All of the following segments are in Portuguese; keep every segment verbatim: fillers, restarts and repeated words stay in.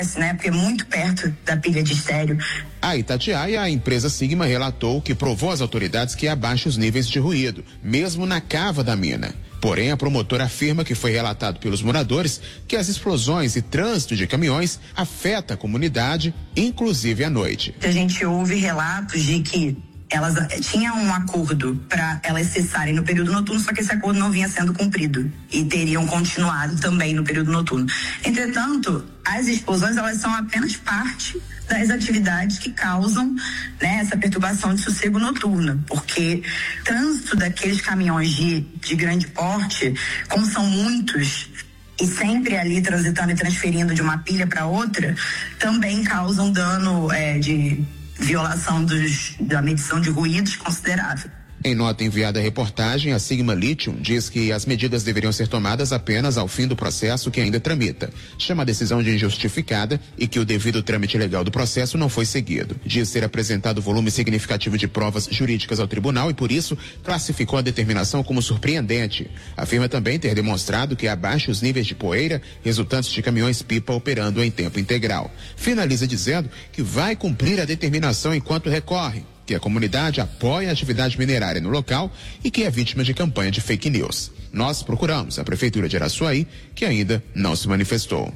né? Porque é muito perto da pilha de estéreo. A Itatiaia, a empresa Sigma relatou que provou às autoridades que há baixos níveis de ruído, mesmo na cava da mina. Porém, a promotora afirma que foi relatado pelos moradores que as explosões e trânsito de caminhões afeta a comunidade, inclusive à noite. A gente ouve relatos de que elas tinham um acordo para elas cessarem no período noturno, só que esse acordo não vinha sendo cumprido e teriam continuado também no período noturno. Entretanto, as explosões, elas são apenas parte das atividades que causam, né, essa perturbação de sossego noturno, porque trânsito daqueles caminhões de, de grande porte, como são muitos e sempre ali transitando e transferindo de uma pilha para outra, também causam dano é, de violação dos, da medição de ruídos considerável. Em nota enviada à reportagem, a Sigma Lithium diz que as medidas deveriam ser tomadas apenas ao fim do processo que ainda tramita. Chama a decisão de injustificada e que o devido trâmite legal do processo não foi seguido. Diz ter apresentado volume significativo de provas jurídicas ao tribunal e, por isso, classificou a determinação como surpreendente. Afirma também ter demonstrado que há baixos níveis de poeira resultantes de caminhões-pipa operando em tempo integral. Finaliza dizendo que vai cumprir a determinação enquanto recorre, que a comunidade apoia a atividade minerária no local e que é vítima de campanha de fake news. Nós procuramos a Prefeitura de Araçuaí, que ainda não se manifestou.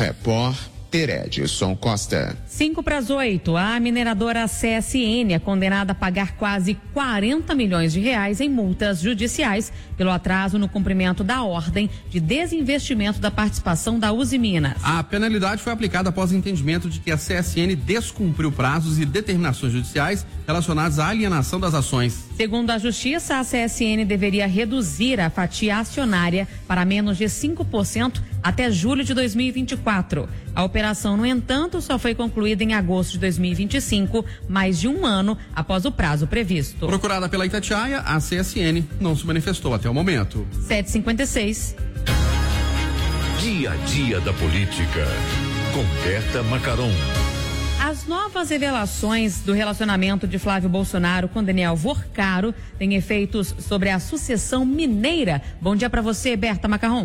Repórter Edson Costa. Cinco para as oito, a mineradora C S N é condenada a pagar quase quarenta milhões de reais em multas judiciais pelo atraso no cumprimento da ordem de desinvestimento da participação da Uzi Minas. A penalidade foi aplicada após o entendimento de que a C S N descumpriu prazos e determinações judiciais relacionados à alienação das ações. Segundo a Justiça, a C S N deveria reduzir a fatia acionária para menos de cinco por cento até julho de dois mil e vinte e quatro. A operação, no entanto, só foi concluída em agosto de dois mil e vinte e cinco, mais de um ano após o prazo previsto. Procurada pela Itatiaia, a C S N não se manifestou até o momento. sete e cinquenta e seis. Dia a dia da política, com Berta Macaron. As novas revelações do relacionamento de Flávio Bolsonaro com Daniel Vorcaro têm efeitos sobre a sucessão mineira. Bom dia para você, Berta Macaron.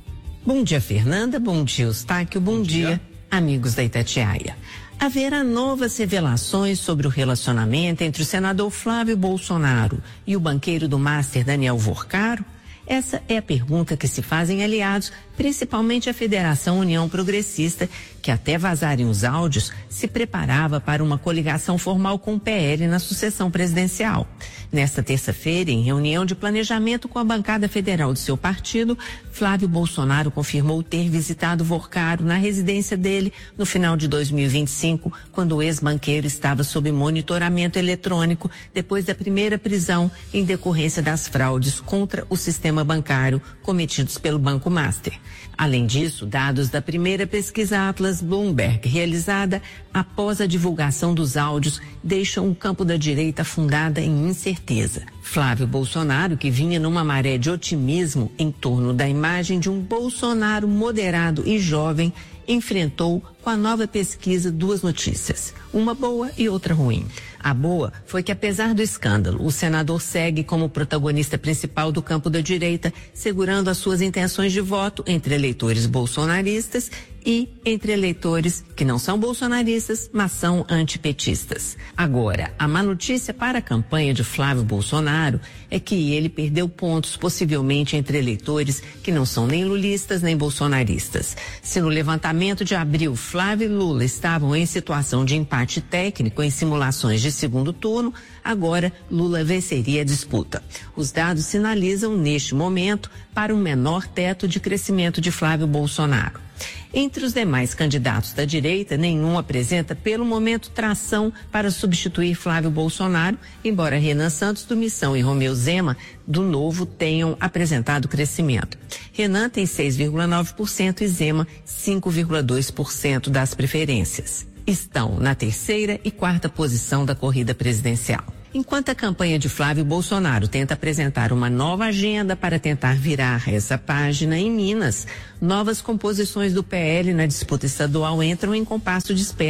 Bom dia, Fernanda. Bom dia, Eustáquio. Bom, Bom dia, dia, amigos da Itatiaia. Haverá novas revelações sobre o relacionamento entre o senador Flávio Bolsonaro e o banqueiro do Master Daniel Vorcaro? Essa é a pergunta que se fazem aliados, principalmente a Federação União Progressista, que até vazarem os áudios, se preparava para uma coligação formal com o P L na sucessão presidencial. Nesta terça-feira, em reunião de planejamento com a bancada federal de seu partido, Flávio Bolsonaro confirmou ter visitado Vorcaro na residência dele no final de dois mil e vinte e cinco, quando o ex-banqueiro estava sob monitoramento eletrônico depois da primeira prisão em decorrência das fraudes contra o sistema bancário cometidos pelo Banco Master. Além disso, dados da primeira pesquisa Atlas Bloomberg, realizada após a divulgação dos áudios, deixam o campo da direita afundada em incerteza. Flávio Bolsonaro, que vinha numa maré de otimismo em torno da imagem de um Bolsonaro moderado e jovem, enfrentou com a nova pesquisa duas notícias, uma boa e outra ruim. A boa foi que, apesar do escândalo, o senador segue como protagonista principal do campo da direita, segurando as suas intenções de voto entre eleitores bolsonaristas e entre eleitores que não são bolsonaristas, mas são antipetistas. Agora, a má notícia para a campanha de Flávio Bolsonaro é que ele perdeu pontos, possivelmente entre eleitores que não são nem lulistas nem bolsonaristas. Se no levantamento de abril Flávio e Lula estavam em situação de empate técnico em simulações de segundo turno, agora Lula venceria a disputa. Os dados sinalizam, neste momento, para um menor teto de crescimento de Flávio Bolsonaro. Entre os demais candidatos da direita, nenhum apresenta, pelo momento, tração para substituir Flávio Bolsonaro, embora Renan Santos, do Missão, e Romeu Zema, do Novo, tenham apresentado crescimento. Renan tem seis vírgula nove por cento e Zema cinco vírgula dois por cento das preferências. Estão na terceira e quarta posição da corrida presidencial. Enquanto a campanha de Flávio Bolsonaro tenta apresentar uma nova agenda para tentar virar essa página, em Minas, novas composições do P L na disputa estadual entram em compasso de espera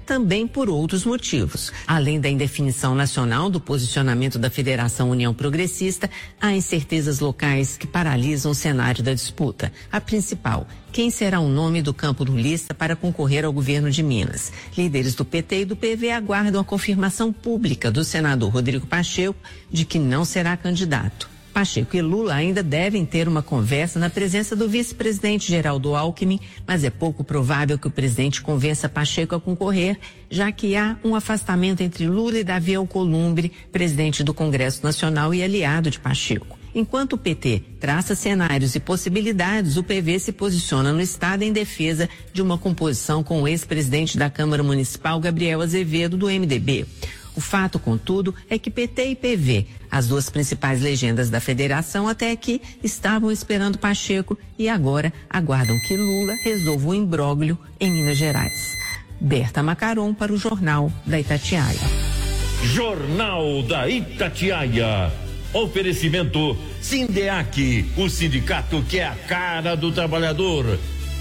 também por outros motivos. Além da indefinição nacional do posicionamento da Federação União Progressista, há incertezas locais que paralisam o cenário da disputa. A principal: quem será o nome do campo lulista para concorrer ao governo de Minas? Líderes do P T e do P V aguardam a confirmação pública do senador Rodrigo Pacheco de que não será candidato. Pacheco e Lula ainda devem ter uma conversa na presença do vice-presidente Geraldo Alckmin, mas é pouco provável que o presidente convença Pacheco a concorrer, já que há um afastamento entre Lula e Davi Alcolumbre, presidente do Congresso Nacional e aliado de Pacheco. Enquanto o P T traça cenários e possibilidades, o P V se posiciona no estado em defesa de uma composição com o ex-presidente da Câmara Municipal, Gabriel Azevedo, do M D B. O fato, contudo, é que P T e P V, as duas principais legendas da federação, até aqui estavam esperando Pacheco e agora aguardam que Lula resolva o imbróglio em Minas Gerais. Berta Macaron para o Jornal da Itatiaia. Jornal da Itatiaia. Oferecimento Sindeac, o sindicato que é a cara do trabalhador.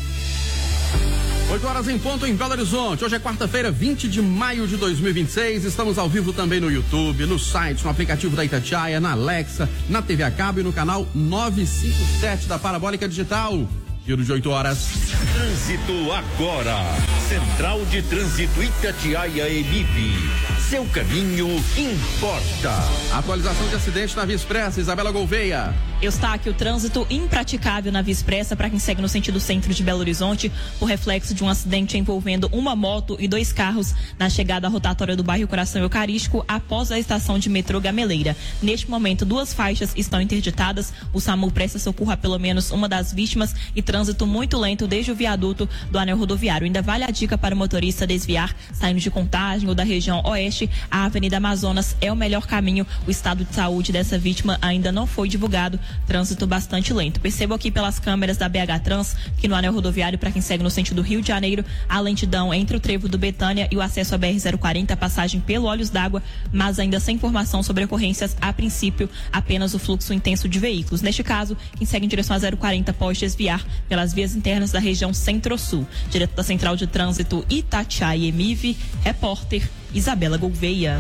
oito horas em ponto em Belo Horizonte. Hoje é quarta-feira, vinte de maio de dois mil e vinte e seis. Estamos ao vivo também no YouTube, no site, no aplicativo da Itatiaia, na Alexa, na T V a cabo e no canal novecentos e cinquenta e sete da Parabólica Digital. Giro de oito horas. Trânsito agora. Central de Trânsito Itatiaia e M I P. Seu caminho importa. Atualização de acidente na Via Expressa, Isabela Gouveia. Eustáquio, o trânsito impraticável na Via Expressa para quem segue no sentido centro de Belo Horizonte, por reflexo de um acidente envolvendo uma moto e dois carros na chegada à rotatória do bairro Coração Eucarístico após a estação de metrô Gameleira. Neste momento, duas faixas estão interditadas. O SAMU presta socorro a pelo menos uma das vítimas e trânsito muito lento desde o viaduto do anel rodoviário. Ainda vale a dica para o motorista desviar, saindo de Contagem ou da região oeste. A Avenida Amazonas é o melhor caminho. O estado de saúde dessa vítima ainda não foi divulgado. Trânsito bastante lento. Percebo aqui pelas câmeras da B H Trans que no anel rodoviário, para quem segue no sentido Rio de Janeiro, a lentidão entre o trevo do Betânia e o acesso à B R zero quarenta, passagem pelo Olhos d'Água, mas ainda sem informação sobre ocorrências. A princípio, apenas o fluxo intenso de veículos. Neste caso, quem segue em direção a zero quarenta pode desviar pelas vias internas da região Centro-Sul. Direto da Central de Trânsito Itatiaia e M I V, repórter Isabela Gouveia.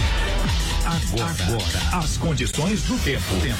Agora, agora, as condições do tempo.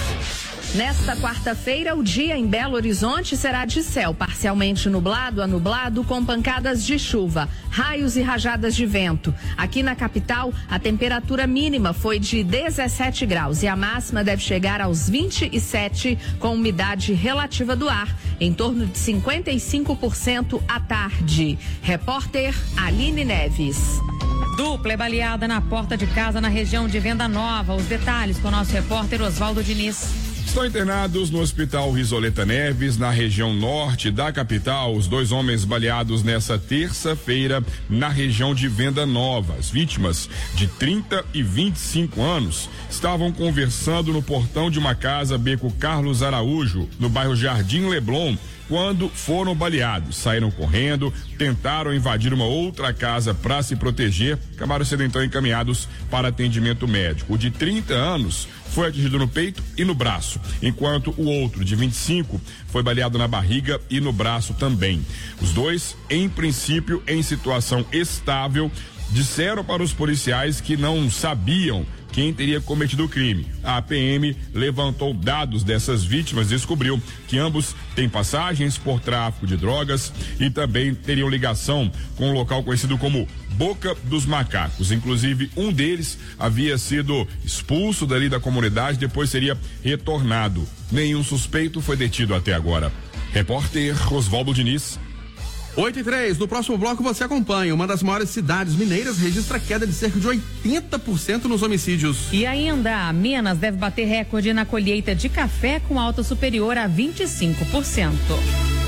Nesta quarta-feira, o dia em Belo Horizonte será de céu parcialmente nublado a nublado, com pancadas de chuva, raios e rajadas de vento. Aqui na capital, a temperatura mínima foi de dezessete graus e a máxima deve chegar aos vinte e sete, com umidade relativa do ar em torno de cinquenta e cinco por cento à tarde. Repórter Aline Neves. Dupla é baleada na porta de casa na região de Venda Nova. Os detalhes com o nosso repórter Oswaldo Diniz. Estão internados no Hospital Risoleta Neves, na região norte da capital, os dois homens baleados nessa terça-feira na região de Venda Nova. As vítimas, de trinta e vinte e cinco anos, estavam conversando no portão de uma casa Beco Carlos Araújo, no bairro Jardim Leblon, quando foram baleados. Saíram correndo, tentaram invadir uma outra casa para se proteger, acabaram sendo então encaminhados para atendimento médico. O de trinta anos foi atingido no peito e no braço, enquanto o outro, de vinte e cinco, foi baleado na barriga e no braço também. Os dois, em princípio, em situação estável, disseram para os policiais que não sabiam quem teria cometido o crime. A P M levantou dados dessas vítimas e descobriu que ambos têm passagens por tráfico de drogas e também teriam ligação com um local conhecido como Boca dos Macacos. Inclusive, um deles havia sido expulso dali da comunidade, depois seria retornado. Nenhum suspeito foi detido até agora. Repórter Oswaldo Diniz. oito e três, no próximo bloco você acompanha. Uma das maiores cidades mineiras registra queda de cerca de oitenta por cento nos homicídios. E ainda, Minas deve bater recorde na colheita de café com alta superior a vinte e cinco por cento.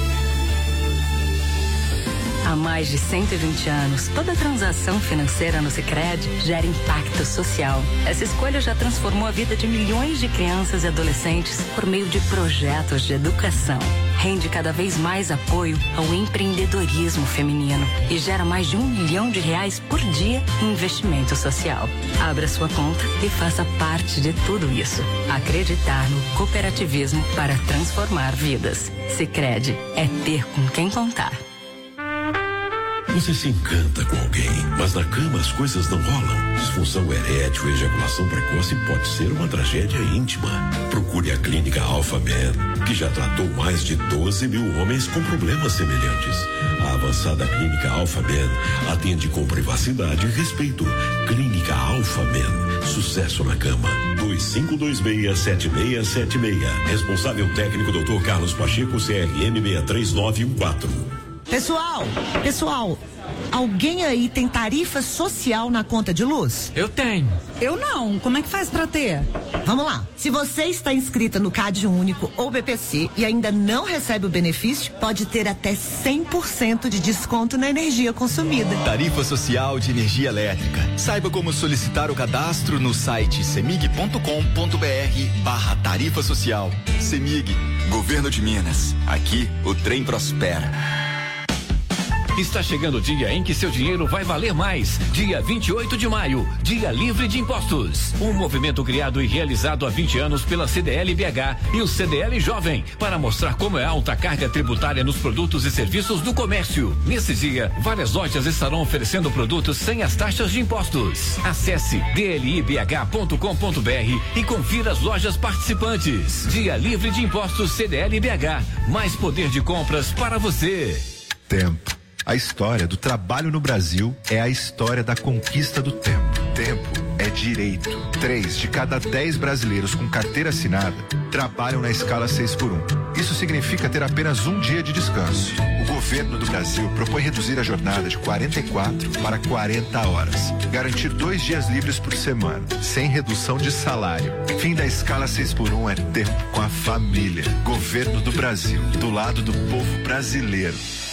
Há mais de cento e vinte anos, toda transação financeira no Sicredi gera impacto social. Essa escolha já transformou a vida de milhões de crianças e adolescentes por meio de projetos de educação. Rende cada vez mais apoio ao empreendedorismo feminino e gera mais de um milhão de reais por dia em investimento social. Abra sua conta e faça parte de tudo isso. Acreditar no cooperativismo para transformar vidas. Sicredi é ter com quem contar. Você se encanta com alguém, mas na cama as coisas não rolam. Disfunção erétil e ejaculação precoce pode ser uma tragédia íntima. Procure a Clínica Alpha Man, que já tratou mais de doze mil homens com problemas semelhantes. A avançada Clínica Alpha Man atende com privacidade e respeito. Clínica Alpha Man, sucesso na cama. dois cinco dois seis, sete seis sete seis. Responsável técnico doutor Carlos Pacheco, C R M seis três nove um quatro. Pessoal, pessoal, alguém aí tem tarifa social na conta de luz? Eu tenho. Eu não. Como é que faz pra ter? Vamos lá. Se você está inscrita no Cade Único ou B P C e ainda não recebe o benefício, pode ter até cem por cento de desconto na energia consumida. Tarifa social de energia elétrica. Saiba como solicitar o cadastro no site semig ponto com ponto br barra tarifa social. Semig, Governo de Minas. Aqui o trem prospera. Está chegando o dia em que seu dinheiro vai valer mais. Dia vinte e oito de maio, Dia Livre de Impostos. Um movimento criado e realizado há vinte anos pela C D L B H e o C D L Jovem, para mostrar como é alta a carga tributária nos produtos e serviços do comércio. Nesse dia, várias lojas estarão oferecendo produtos sem as taxas de impostos. Acesse d l i b h ponto com ponto b r e confira as lojas participantes. Dia Livre de Impostos C D L B H. Mais poder de compras para você. Tempo. A história do trabalho no Brasil é a história da conquista do tempo. Tempo é direito. Três de cada dez brasileiros com carteira assinada trabalham na escala seis por um. Isso significa ter apenas um dia de descanso. O governo do Brasil propõe reduzir a jornada de quarenta e quatro para quarenta horas. Garantir dois dias livres por semana, sem redução de salário. Fim da escala seis por um é tempo com a família. Governo do Brasil, do lado do povo brasileiro.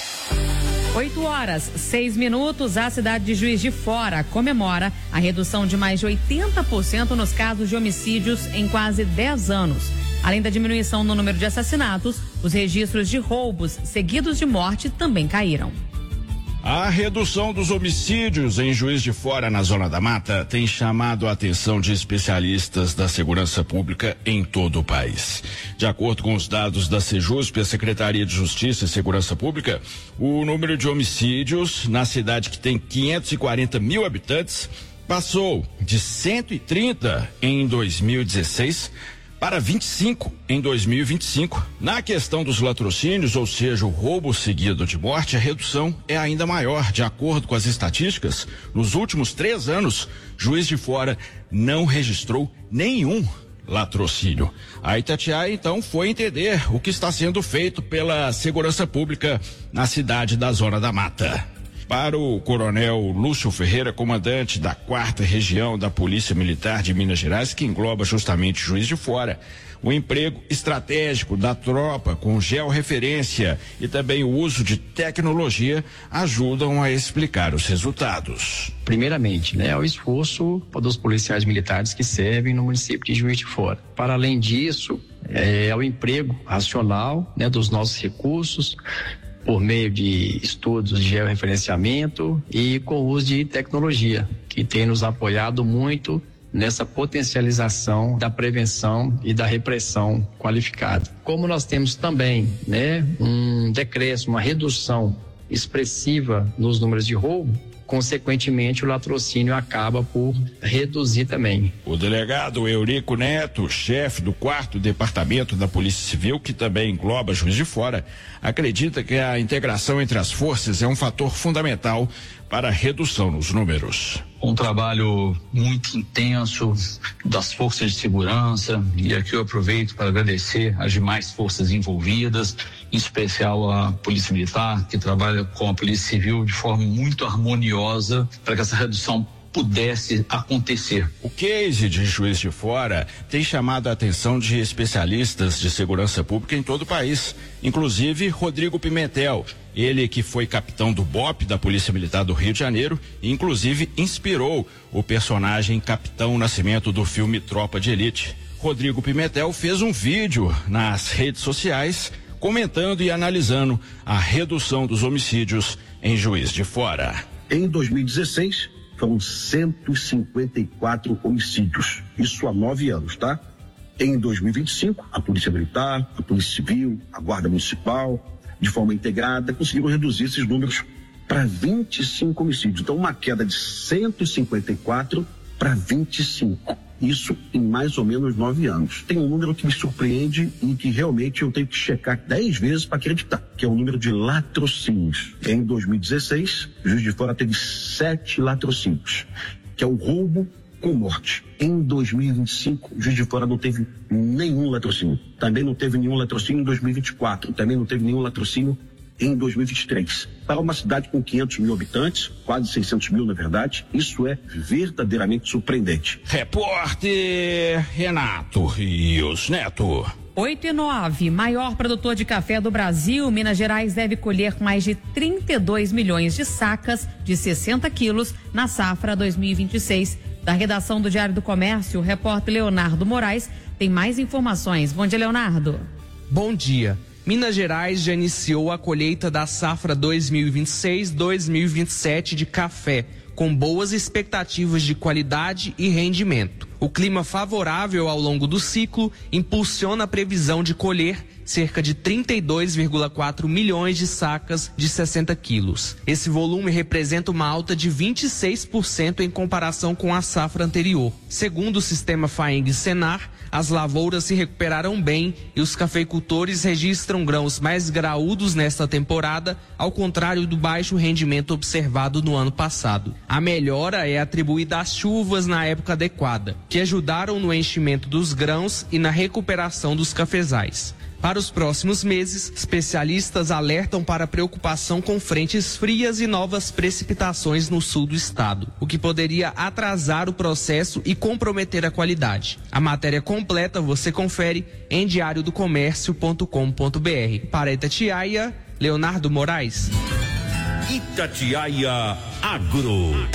oito horas, seis minutos, a cidade de Juiz de Fora comemora a redução de mais de oitenta por cento nos casos de homicídios em quase dez anos. Além da diminuição no número de assassinatos, os registros de roubos seguidos de morte também caíram. A redução dos homicídios em Juiz de Fora, na Zona da Mata, tem chamado a atenção de especialistas da segurança pública em todo o país. De acordo com os dados da Sejusp, a Secretaria de Justiça e Segurança Pública, o número de homicídios na cidade, que tem quinhentos e quarenta mil habitantes, passou de cento e trinta em dois mil e dezesseis para vinte e cinco em dois mil e vinte e cinco. Na questão dos latrocínios, ou seja, o roubo seguido de morte, a redução é ainda maior. De acordo com as estatísticas, nos últimos três anos, Juiz de Fora não registrou nenhum latrocínio. A Itatiaia, então, foi entender o que está sendo feito pela segurança pública na cidade da Zona da Mata. Para o coronel Lúcio Ferreira, comandante da quarta região da Polícia Militar de Minas Gerais, que engloba justamente Juiz de Fora, o emprego estratégico da tropa com georreferência e também o uso de tecnologia ajudam a explicar os resultados. Primeiramente, né, é o esforço dos policiais militares que servem no município de Juiz de Fora. Para além disso, é, é o emprego racional, né, dos nossos recursos, por meio de estudos de georreferenciamento e com o uso de tecnologia, que tem nos apoiado muito nessa potencialização da prevenção e da repressão qualificada. Como nós temos também, né, um decréscimo, uma redução expressiva nos números de roubo, consequentemente o latrocínio acaba por reduzir também. O delegado Eurico Neto, chefe do quarto departamento da Polícia Civil, que também engloba Juiz de Fora, acredita que a integração entre as forças é um fator fundamental para a redução nos números. Um trabalho muito intenso das forças de segurança, e aqui eu aproveito para agradecer as demais forças envolvidas, em especial a Polícia Militar, que trabalha com a Polícia Civil de forma muito harmoniosa para que essa redução pudesse acontecer. O case de Juiz de Fora tem chamado a atenção de especialistas de segurança pública em todo o país, inclusive Rodrigo Pimentel, ele que foi capitão do B O P da Polícia Militar do Rio de Janeiro e inclusive inspirou o personagem Capitão Nascimento do filme Tropa de Elite. Rodrigo Pimentel fez um vídeo nas redes sociais comentando e analisando a redução dos homicídios em Juiz de Fora. Em dois mil e dezesseis, foram cento e cinquenta e quatro homicídios, isso há nove anos, tá? Em dois mil e vinte e cinco, a Polícia Militar, a Polícia Civil, a Guarda Municipal, de forma integrada, conseguiram reduzir esses números para vinte e cinco homicídios. Então, uma queda de cento e cinquenta e quatro para vinte e cinco. Isso em mais ou menos nove anos. Tem um número que me surpreende e que realmente eu tenho que checar dez vezes para acreditar, que é o número de latrocínios. Em dois mil e dezesseis, Juiz de Fora teve sete latrocínios, que é o roubo com morte. Em dois mil e vinte e cinco, Juiz de Fora não teve nenhum latrocínio. Também não teve nenhum latrocínio em dois mil e vinte e quatro. Também não teve nenhum latrocínio em dois mil e vinte e três. Para uma cidade com quinhentos mil habitantes, quase seiscentos mil na verdade, isso é verdadeiramente surpreendente. Repórter Renato Rios Neto. oito e nove, maior produtor de café do Brasil, Minas Gerais deve colher mais de trinta e dois milhões de sacas de sessenta quilos na safra dois mil e vinte e seis. Da redação do Diário do Comércio, o repórter Leonardo Moraes tem mais informações. Bom dia, Leonardo. Bom dia. Minas Gerais já iniciou a colheita da safra dois mil e vinte e seis dois mil e vinte e sete de café, com boas expectativas de qualidade e rendimento. O clima favorável ao longo do ciclo impulsiona a previsão de colher cerca de trinta e dois vírgula quatro milhões de sacas de sessenta quilos. Esse volume representa uma alta de vinte e seis por cento em comparação com a safra anterior. Segundo o sistema Faeng-Senar, as lavouras se recuperaram bem e os cafeicultores registram grãos mais graúdos nesta temporada, ao contrário do baixo rendimento observado no ano passado. A melhora é atribuída às chuvas na época adequada, que ajudaram no enchimento dos grãos e na recuperação dos cafezais. Para os próximos meses, especialistas alertam para preocupação com frentes frias e novas precipitações no sul do estado, o que poderia atrasar o processo e comprometer a qualidade. A matéria completa você confere em diário do comércio ponto com ponto br. Para Itatiaia, Leonardo Moraes. Itatiaia Agro.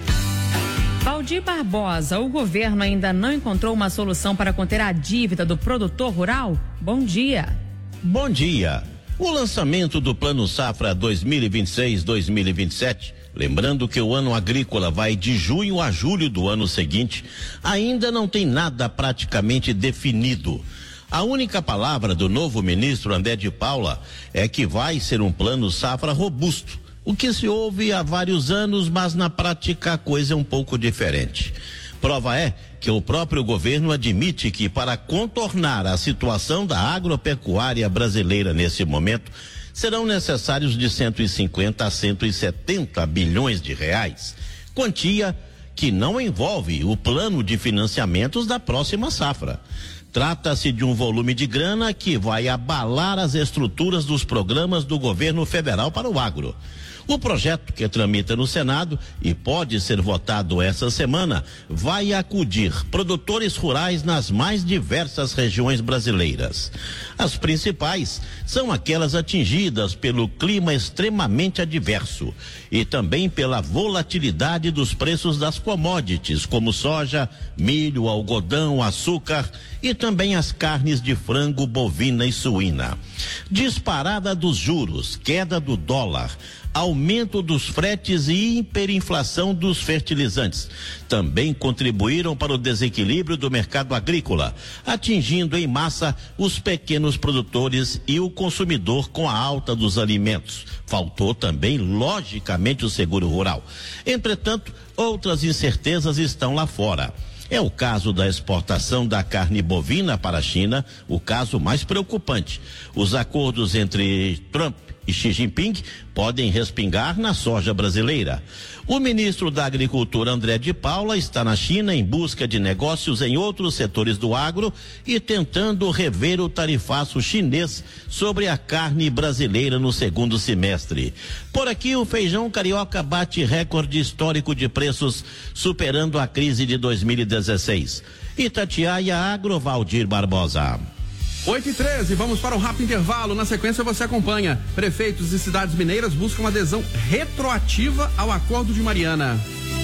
Valdir Barbosa, o governo ainda não encontrou uma solução para conter a dívida do produtor rural? Bom dia. Bom dia. O lançamento do Plano Safra dois mil e vinte e seis dois mil e vinte e sete, lembrando que o ano agrícola vai de junho a julho do ano seguinte, ainda não tem nada praticamente definido. A única palavra do novo ministro André de Paula é que vai ser um Plano Safra robusto. O que se ouve há vários anos, mas na prática a coisa é um pouco diferente. Prova é que o próprio governo admite que para contornar a situação da agropecuária brasileira nesse momento, serão necessários de cento e cinquenta a cento e setenta bilhões de reais. Quantia que não envolve o plano de financiamentos da próxima safra. Trata-se de um volume de grana que vai abalar as estruturas dos programas do governo federal para o agro. O projeto, que tramita no Senado e pode ser votado essa semana, vai acudir produtores rurais nas mais diversas regiões brasileiras. As principais são aquelas atingidas pelo clima extremamente adverso e também pela volatilidade dos preços das commodities, como soja, milho, algodão, açúcar e também as carnes de frango, bovina e suína. Disparada dos juros, queda do dólar, aumento dos fretes e hiperinflação dos fertilizantes também contribuíram para o desequilíbrio do mercado agrícola, atingindo em massa os pequenos produtores e o consumidor com a alta dos alimentos. Faltou também, logicamente, o seguro rural. Entretanto, outras incertezas estão lá fora. É o caso da exportação da carne bovina para a China, o caso mais preocupante. Os acordos entre Trump e Xi Jinping podem respingar na soja brasileira. O ministro da Agricultura, André de Paula, está na China em busca de negócios em outros setores do agro e tentando rever o tarifaço chinês sobre a carne brasileira no segundo semestre. Por aqui, o feijão carioca bate recorde histórico de preços, superando a crise de dois mil e dezesseis. Itatiaia Agro, Valdir Barbosa. oito e treze, vamos para um rápido intervalo. Na sequência você acompanha. Prefeitos e cidades mineiras buscam adesão retroativa ao Acordo de Mariana.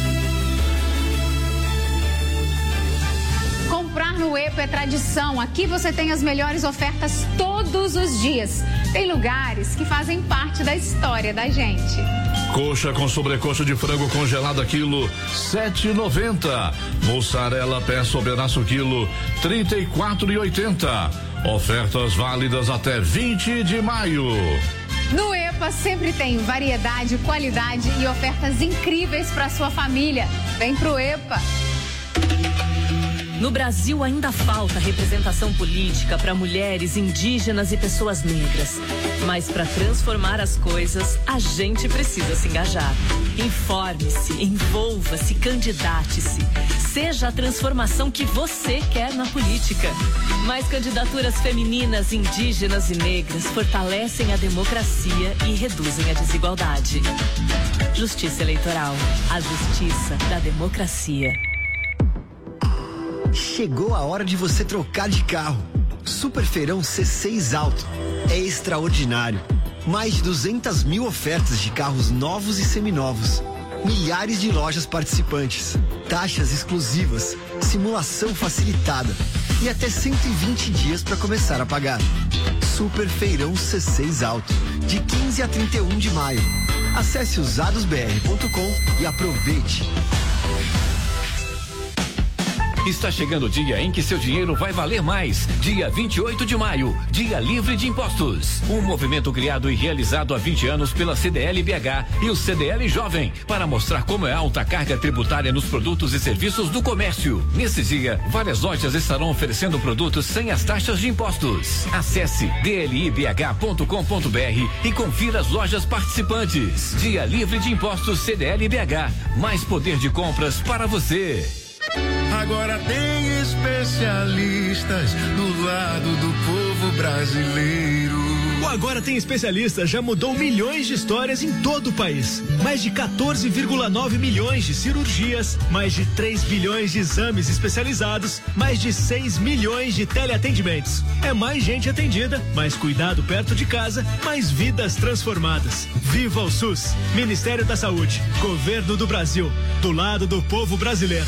Comprar no Epo é tradição. Aqui você tem as melhores ofertas todos os dias. Tem lugares que fazem parte da história da gente. Coxa com sobrecoxa de frango congelada quilo sete e noventa. Mussarela peça ou pedaço quilo trinta e quatro e oitenta. Ofertas válidas até vinte de maio. No EPA sempre tem variedade, qualidade e ofertas incríveis para sua família. Vem pro EPA. No Brasil ainda falta representação política para mulheres, indígenas e pessoas negras. Mas para transformar as coisas, a gente precisa se engajar. Informe-se, envolva-se, candidate-se. Seja a transformação que você quer na política. Mais candidaturas femininas, indígenas e negras fortalecem a democracia e reduzem a desigualdade. Justiça Eleitoral, a justiça da democracia. Chegou a hora de você trocar de carro. Super Feirão C seis Alto é extraordinário. Mais de duzentas mil ofertas de carros novos e seminovos. Milhares de lojas participantes. Taxas exclusivas. Simulação facilitada. E até cento e vinte dias para começar a pagar. Super Feirão C seis Alto. De quinze a trinta e um de maio. Acesse usados b r ponto com e aproveite. Está chegando o dia em que seu dinheiro vai valer mais. Dia vinte e oito de maio, Dia Livre de Impostos. Um movimento criado e realizado há vinte anos pela C D L B H e o C D L Jovem para mostrar como é alta a carga tributária nos produtos e serviços do comércio. Nesse dia, várias lojas estarão oferecendo produtos sem as taxas de impostos. Acesse d l i b h ponto com ponto b r e confira as lojas participantes. Dia Livre de Impostos C D L B H. Mais poder de compras para você. Agora tem especialistas do lado do povo brasileiro. O Agora Tem Especialistas já mudou milhões de histórias em todo o país. Mais de quatorze vírgula nove milhões de cirurgias, mais de três bilhões de exames especializados, mais de seis milhões de teleatendimentos. É mais gente atendida, mais cuidado perto de casa, mais vidas transformadas. Viva o SUS! Ministério da Saúde, Governo do Brasil, do lado do povo brasileiro.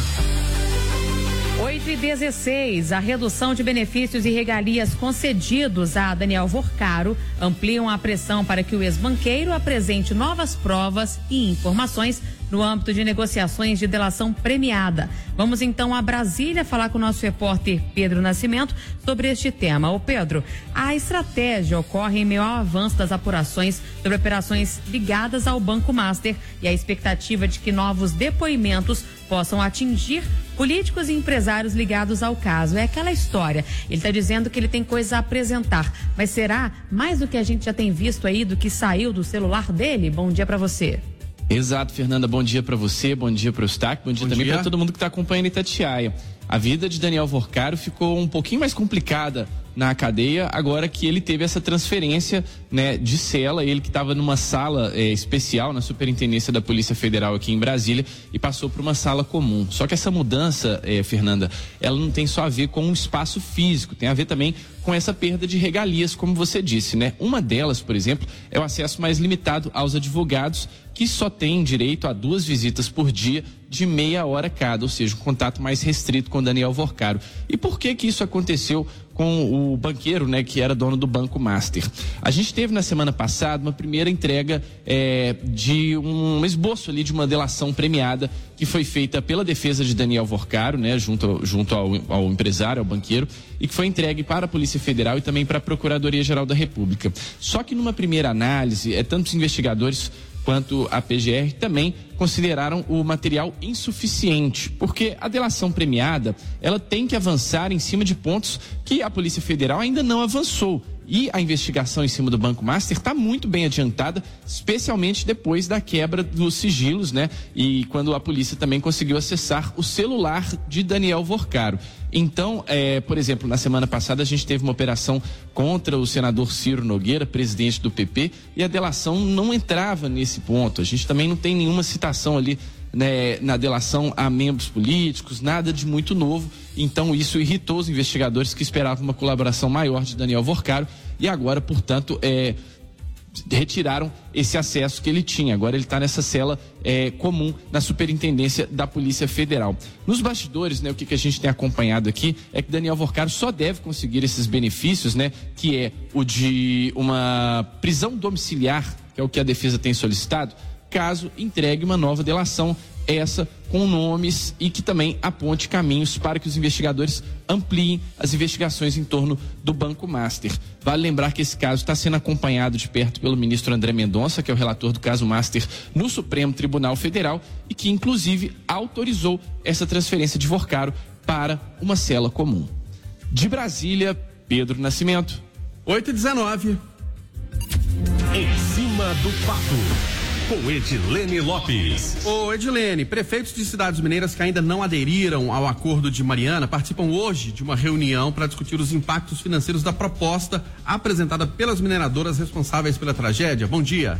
oito e dezesseis, a redução de benefícios e regalias concedidos a Daniel Vorcaro ampliam a pressão para que o ex-banqueiro apresente novas provas e informações no âmbito de negociações de delação premiada. Vamos então a Brasília falar com o nosso repórter Pedro Nascimento sobre este tema. Ô Pedro, a estratégia ocorre em meio ao avanço das apurações sobre operações ligadas ao Banco Master e a expectativa de que novos depoimentos possam atingir políticos e empresários ligados ao caso. É aquela história. Ele está dizendo que ele tem coisa a apresentar, mas será mais do que a gente já tem visto aí, do que saiu do celular dele? Bom dia para você. Exato, Fernanda, bom dia para você, bom dia para o Eustáquio, bom dia bom também para todo mundo que está acompanhando Itatiaia. A vida de Daniel Vorcaro ficou um pouquinho mais complicada na cadeia, agora que ele teve essa transferência, né, de cela, ele que estava numa sala é, especial na Superintendência da Polícia Federal aqui em Brasília e passou para uma sala comum. Só que essa mudança, é, Fernanda, ela não tem só a ver com um espaço físico, tem a ver também com essa perda de regalias, como você disse, né? Uma delas, por exemplo, é o acesso mais limitado aos advogados, que só têm direito a duas visitas por dia de meia hora cada, ou seja, um contato mais restrito com Daniel Vorcaro. E por que que isso aconteceu com o banqueiro, né, que era dono do Banco Master? A gente teve na semana passada uma primeira entrega é, de um esboço ali de uma delação premiada que foi feita pela defesa de Daniel Vorcaro, né, junto, junto ao, ao empresário, ao banqueiro, e que foi entregue para a Polícia Federal e também para a Procuradoria-Geral da República. Só que numa primeira análise, é, tantos investigadores quanto a P G R também consideraram o material insuficiente, porque a delação premiada, ela tem que avançar em cima de pontos que a Polícia Federal ainda não avançou. E a investigação em cima do Banco Master está muito bem adiantada, especialmente depois da quebra dos sigilos, né? E quando a polícia também conseguiu acessar o celular de Daniel Vorcaro. Então, é, por exemplo, na semana passada a gente teve uma operação contra o senador Ciro Nogueira, presidente do P P, e a delação não entrava nesse ponto. A gente também não tem nenhuma citação ali, né, na delação a membros políticos, nada de muito novo. Então isso irritou os investigadores que esperavam uma colaboração maior de Daniel Vorcaro e agora, portanto, é, retiraram esse acesso que ele tinha. Agora ele está nessa cela é, comum na Superintendência da Polícia Federal. Nos bastidores, né, o que, que a gente tem acompanhado aqui é que Daniel Vorcaro só deve conseguir esses benefícios, né, que é o de uma prisão domiciliar, que é o que a defesa tem solicitado, caso entregue uma nova delação, essa com nomes e que também aponte caminhos para que os investigadores ampliem as investigações em torno do Banco Master. Vale lembrar que esse caso está sendo acompanhado de perto pelo ministro André Mendonça, que é o relator do caso Master no Supremo Tribunal Federal e que inclusive autorizou essa transferência de Vorcaro para uma cela comum. De Brasília, Pedro Nascimento. oito e dezenove. Em cima do fato. Com Edilene Lopes. Ô Edilene, prefeitos de cidades mineiras que ainda não aderiram ao acordo de Mariana participam hoje de uma reunião para discutir os impactos financeiros da proposta apresentada pelas mineradoras responsáveis pela tragédia. Bom dia.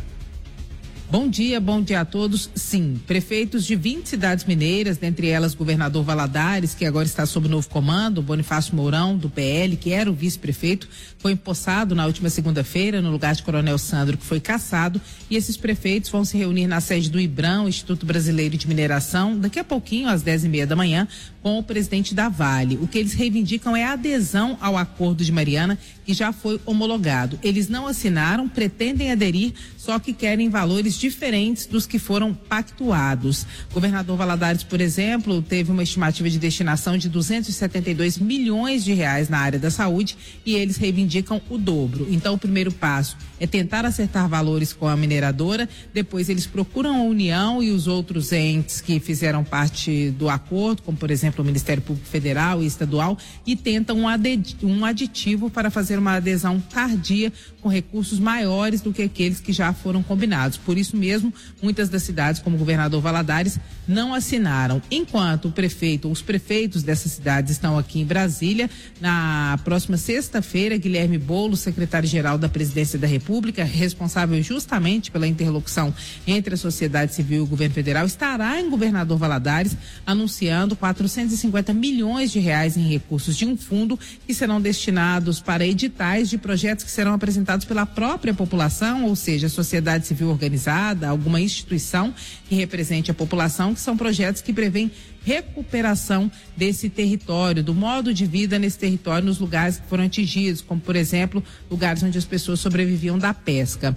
Bom dia, bom dia a todos. Sim, prefeitos de vinte cidades mineiras, dentre elas governador Valadares, que agora está sob novo comando, Bonifácio Mourão, do P L, que era o vice-prefeito, foi empossado na última segunda-feira no lugar de Coronel Sandro, que foi cassado, e esses prefeitos vão se reunir na sede do IBRAM, Instituto Brasileiro de Mineração, daqui a pouquinho, às dez e meia da manhã, com o presidente da Vale. O que eles reivindicam é a adesão ao acordo de Mariana, que já foi homologado. Eles não assinaram, pretendem aderir, só que querem valores diferentes dos que foram pactuados. O governador Valadares, por exemplo, teve uma estimativa de destinação de duzentos e setenta e dois milhões de reais na área da saúde e eles reivindicam o dobro. Então, o primeiro passo é tentar acertar valores com a mineradora, depois eles procuram a União e os outros entes que fizeram parte do acordo, como, por exemplo, o Ministério Público Federal e Estadual, e tentam um, aded, um aditivo para fazer uma adesão tardia com recursos maiores do que aqueles que já foram combinados. Por isso mesmo, muitas das cidades, como o governador Valadares, não assinaram. Enquanto o prefeito ou os prefeitos dessas cidades estão aqui em Brasília, na próxima sexta-feira, Guilherme Boulos, secretário-geral da Presidência da República, responsável justamente pela interlocução entre a sociedade civil e o governo federal, estará em Governador Valadares anunciando quatrocentos e cinquenta milhões de reais em recursos de um fundo que serão destinados para editais de projetos que serão apresentados pela própria população, ou seja, a sociedade civil organizada, alguma instituição que represente a população, que são projetos que prevêem recuperação desse território, do modo de vida nesse território, nos lugares que foram atingidos, como, por exemplo, lugares onde as pessoas sobreviviam da pesca.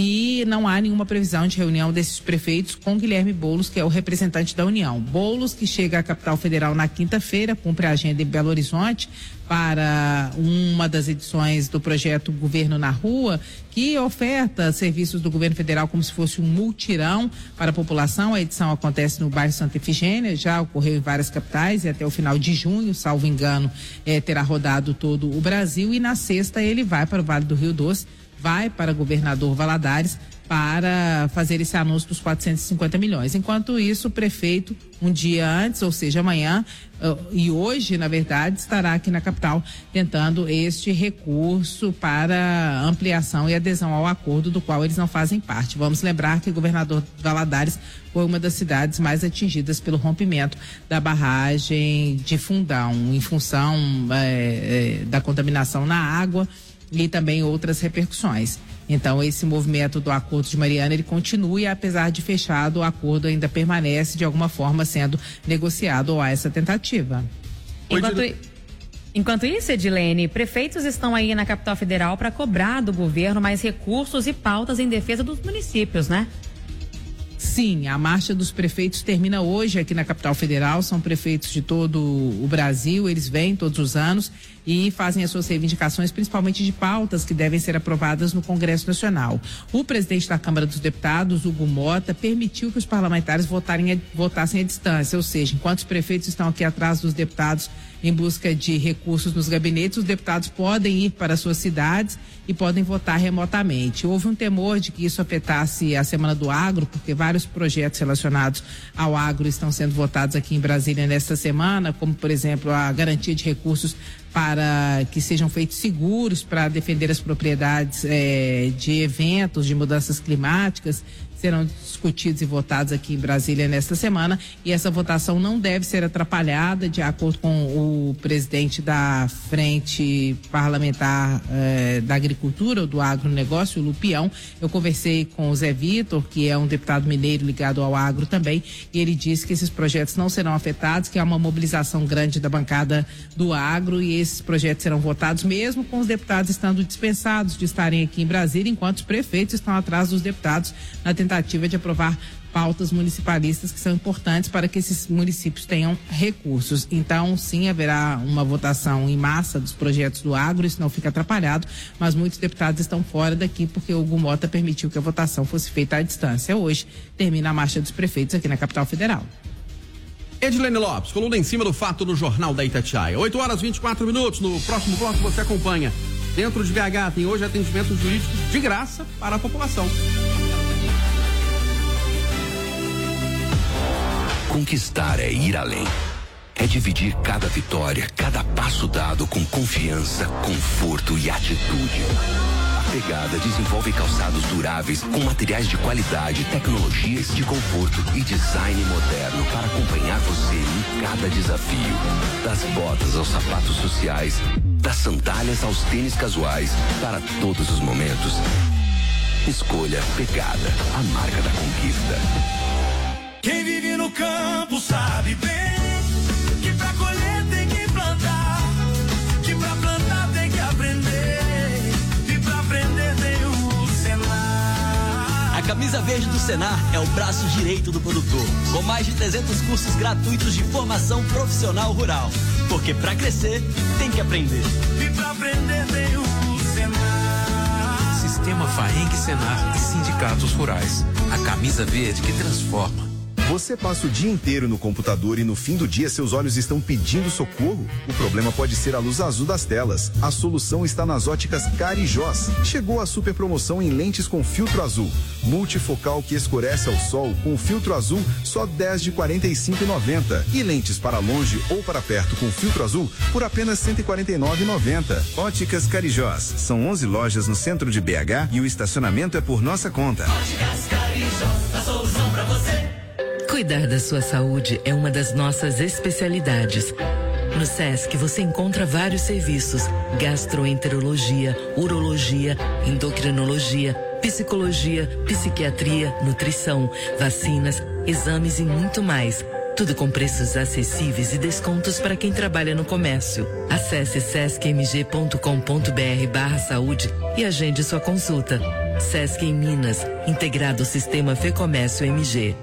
E não há nenhuma previsão de reunião desses prefeitos com Guilherme Boulos, que é o representante da União. Boulos, que chega à capital federal na quinta-feira, cumpre a agenda em Belo Horizonte para uma das edições do projeto Governo na Rua, que oferta serviços do governo federal como se fosse um multirão para a população. A edição acontece no bairro Santa Efigênia, já ocorreu em várias capitais e até o final de junho, salvo engano, eh, terá rodado todo o Brasil. E na sexta ele vai para o Vale do Rio Doce, vai para Governador Valadares para fazer esse anúncio dos quatrocentos e cinquenta milhões. Enquanto isso, o prefeito, um dia antes, ou seja, amanhã uh, e hoje, na verdade, estará aqui na capital tentando este recurso para ampliação e adesão ao acordo do qual eles não fazem parte. Vamos lembrar que o governador Valadares foi uma das cidades mais atingidas pelo rompimento da barragem de Fundão, em função eh, eh, da contaminação na água e também outras repercussões. Então, esse movimento do acordo de Mariana, ele continua e, apesar de fechado, o acordo ainda permanece de alguma forma sendo negociado ou há essa tentativa. Enquanto, enquanto isso, Edilene, prefeitos estão aí na capital federal para cobrar do governo mais recursos e pautas em defesa dos municípios, né? Sim, a marcha dos prefeitos termina hoje aqui na capital federal, são prefeitos de todo o Brasil, eles vêm todos os anos e fazem as suas reivindicações, principalmente de pautas que devem ser aprovadas no Congresso Nacional. O presidente da Câmara dos Deputados, Hugo Mota, permitiu que os parlamentares votarem, votassem à distância, ou seja, enquanto os prefeitos estão aqui atrás dos deputados em busca de recursos nos gabinetes, os deputados podem ir para suas cidades e podem votar remotamente. Houve um temor de que isso afetasse a Semana do Agro, porque vários projetos relacionados ao agro estão sendo votados aqui em Brasília nesta semana, como, por exemplo, a garantia de recursos para que sejam feitos seguros para defender as propriedades eh, de eventos de mudanças climáticas, serão discutidos e votados aqui em Brasília nesta semana, e essa votação não deve ser atrapalhada, de acordo com o presidente da Frente Parlamentar eh, da Agricultura, do Agronegócio, o Lupião. Eu conversei com o Zé Vitor, que é um deputado mineiro ligado ao agro também, e ele disse que esses projetos não serão afetados, que há uma mobilização grande da bancada do agro, e esses projetos serão votados mesmo com os deputados estando dispensados de estarem aqui em Brasília, enquanto os prefeitos estão atrás dos deputados na tentativa tentativa de aprovar pautas municipalistas que são importantes para que esses municípios tenham recursos. Então, sim, haverá uma votação em massa dos projetos do agro, isso não fica atrapalhado, mas muitos deputados estão fora daqui porque o Hugo Mota permitiu que a votação fosse feita à distância. Hoje termina a marcha dos prefeitos aqui na capital federal. Edilene Lopes, coluna em cima do fato no Jornal da Itatiaia. oito horas e vinte e quatro minutos. No próximo bloco você acompanha. Dentro de B H tem hoje atendimento jurídico de graça para a população. Conquistar é ir além. É dividir cada vitória, cada passo dado com confiança, conforto e atitude. A Pegada desenvolve calçados duráveis com materiais de qualidade, tecnologias de conforto e design moderno para acompanhar você em cada desafio. Das botas aos sapatos sociais, das sandálias aos tênis casuais, para todos os momentos. Escolha Pegada, a marca da conquista. Quem vive no campo sabe bem que pra colher tem que plantar, que pra plantar tem que aprender, e pra aprender tem o Senar. A camisa verde do Senar é o braço direito do produtor, com mais de trezentos cursos gratuitos de formação profissional rural. Porque pra crescer tem que aprender. E pra aprender tem o Senar. Sistema Faeng Senar e sindicatos rurais. A camisa verde que transforma. Você passa o dia inteiro no computador e no fim do dia seus olhos estão pedindo socorro? O problema pode ser a luz azul das telas. A solução está nas óticas Carijós. Chegou a super promoção em lentes com filtro azul. Multifocal que escurece ao sol com filtro azul só dez de quarenta e cinco reais e noventa centavos. E lentes para longe ou para perto com filtro azul por apenas cento e quarenta e nove reais e noventa centavos. Óticas Carijós. São onze lojas no centro de B H e o estacionamento é por nossa conta. Óticas Carijós, a solução pra você. Cuidar da sua saúde é uma das nossas especialidades. No SESC você encontra vários serviços: gastroenterologia, urologia, endocrinologia, psicologia, psiquiatria, nutrição, vacinas, exames e muito mais. Tudo com preços acessíveis e descontos para quem trabalha no comércio. Acesse sesc m g ponto com ponto b r barra saúde e agende sua consulta. SESC em Minas, integrado ao sistema Fecomércio M G.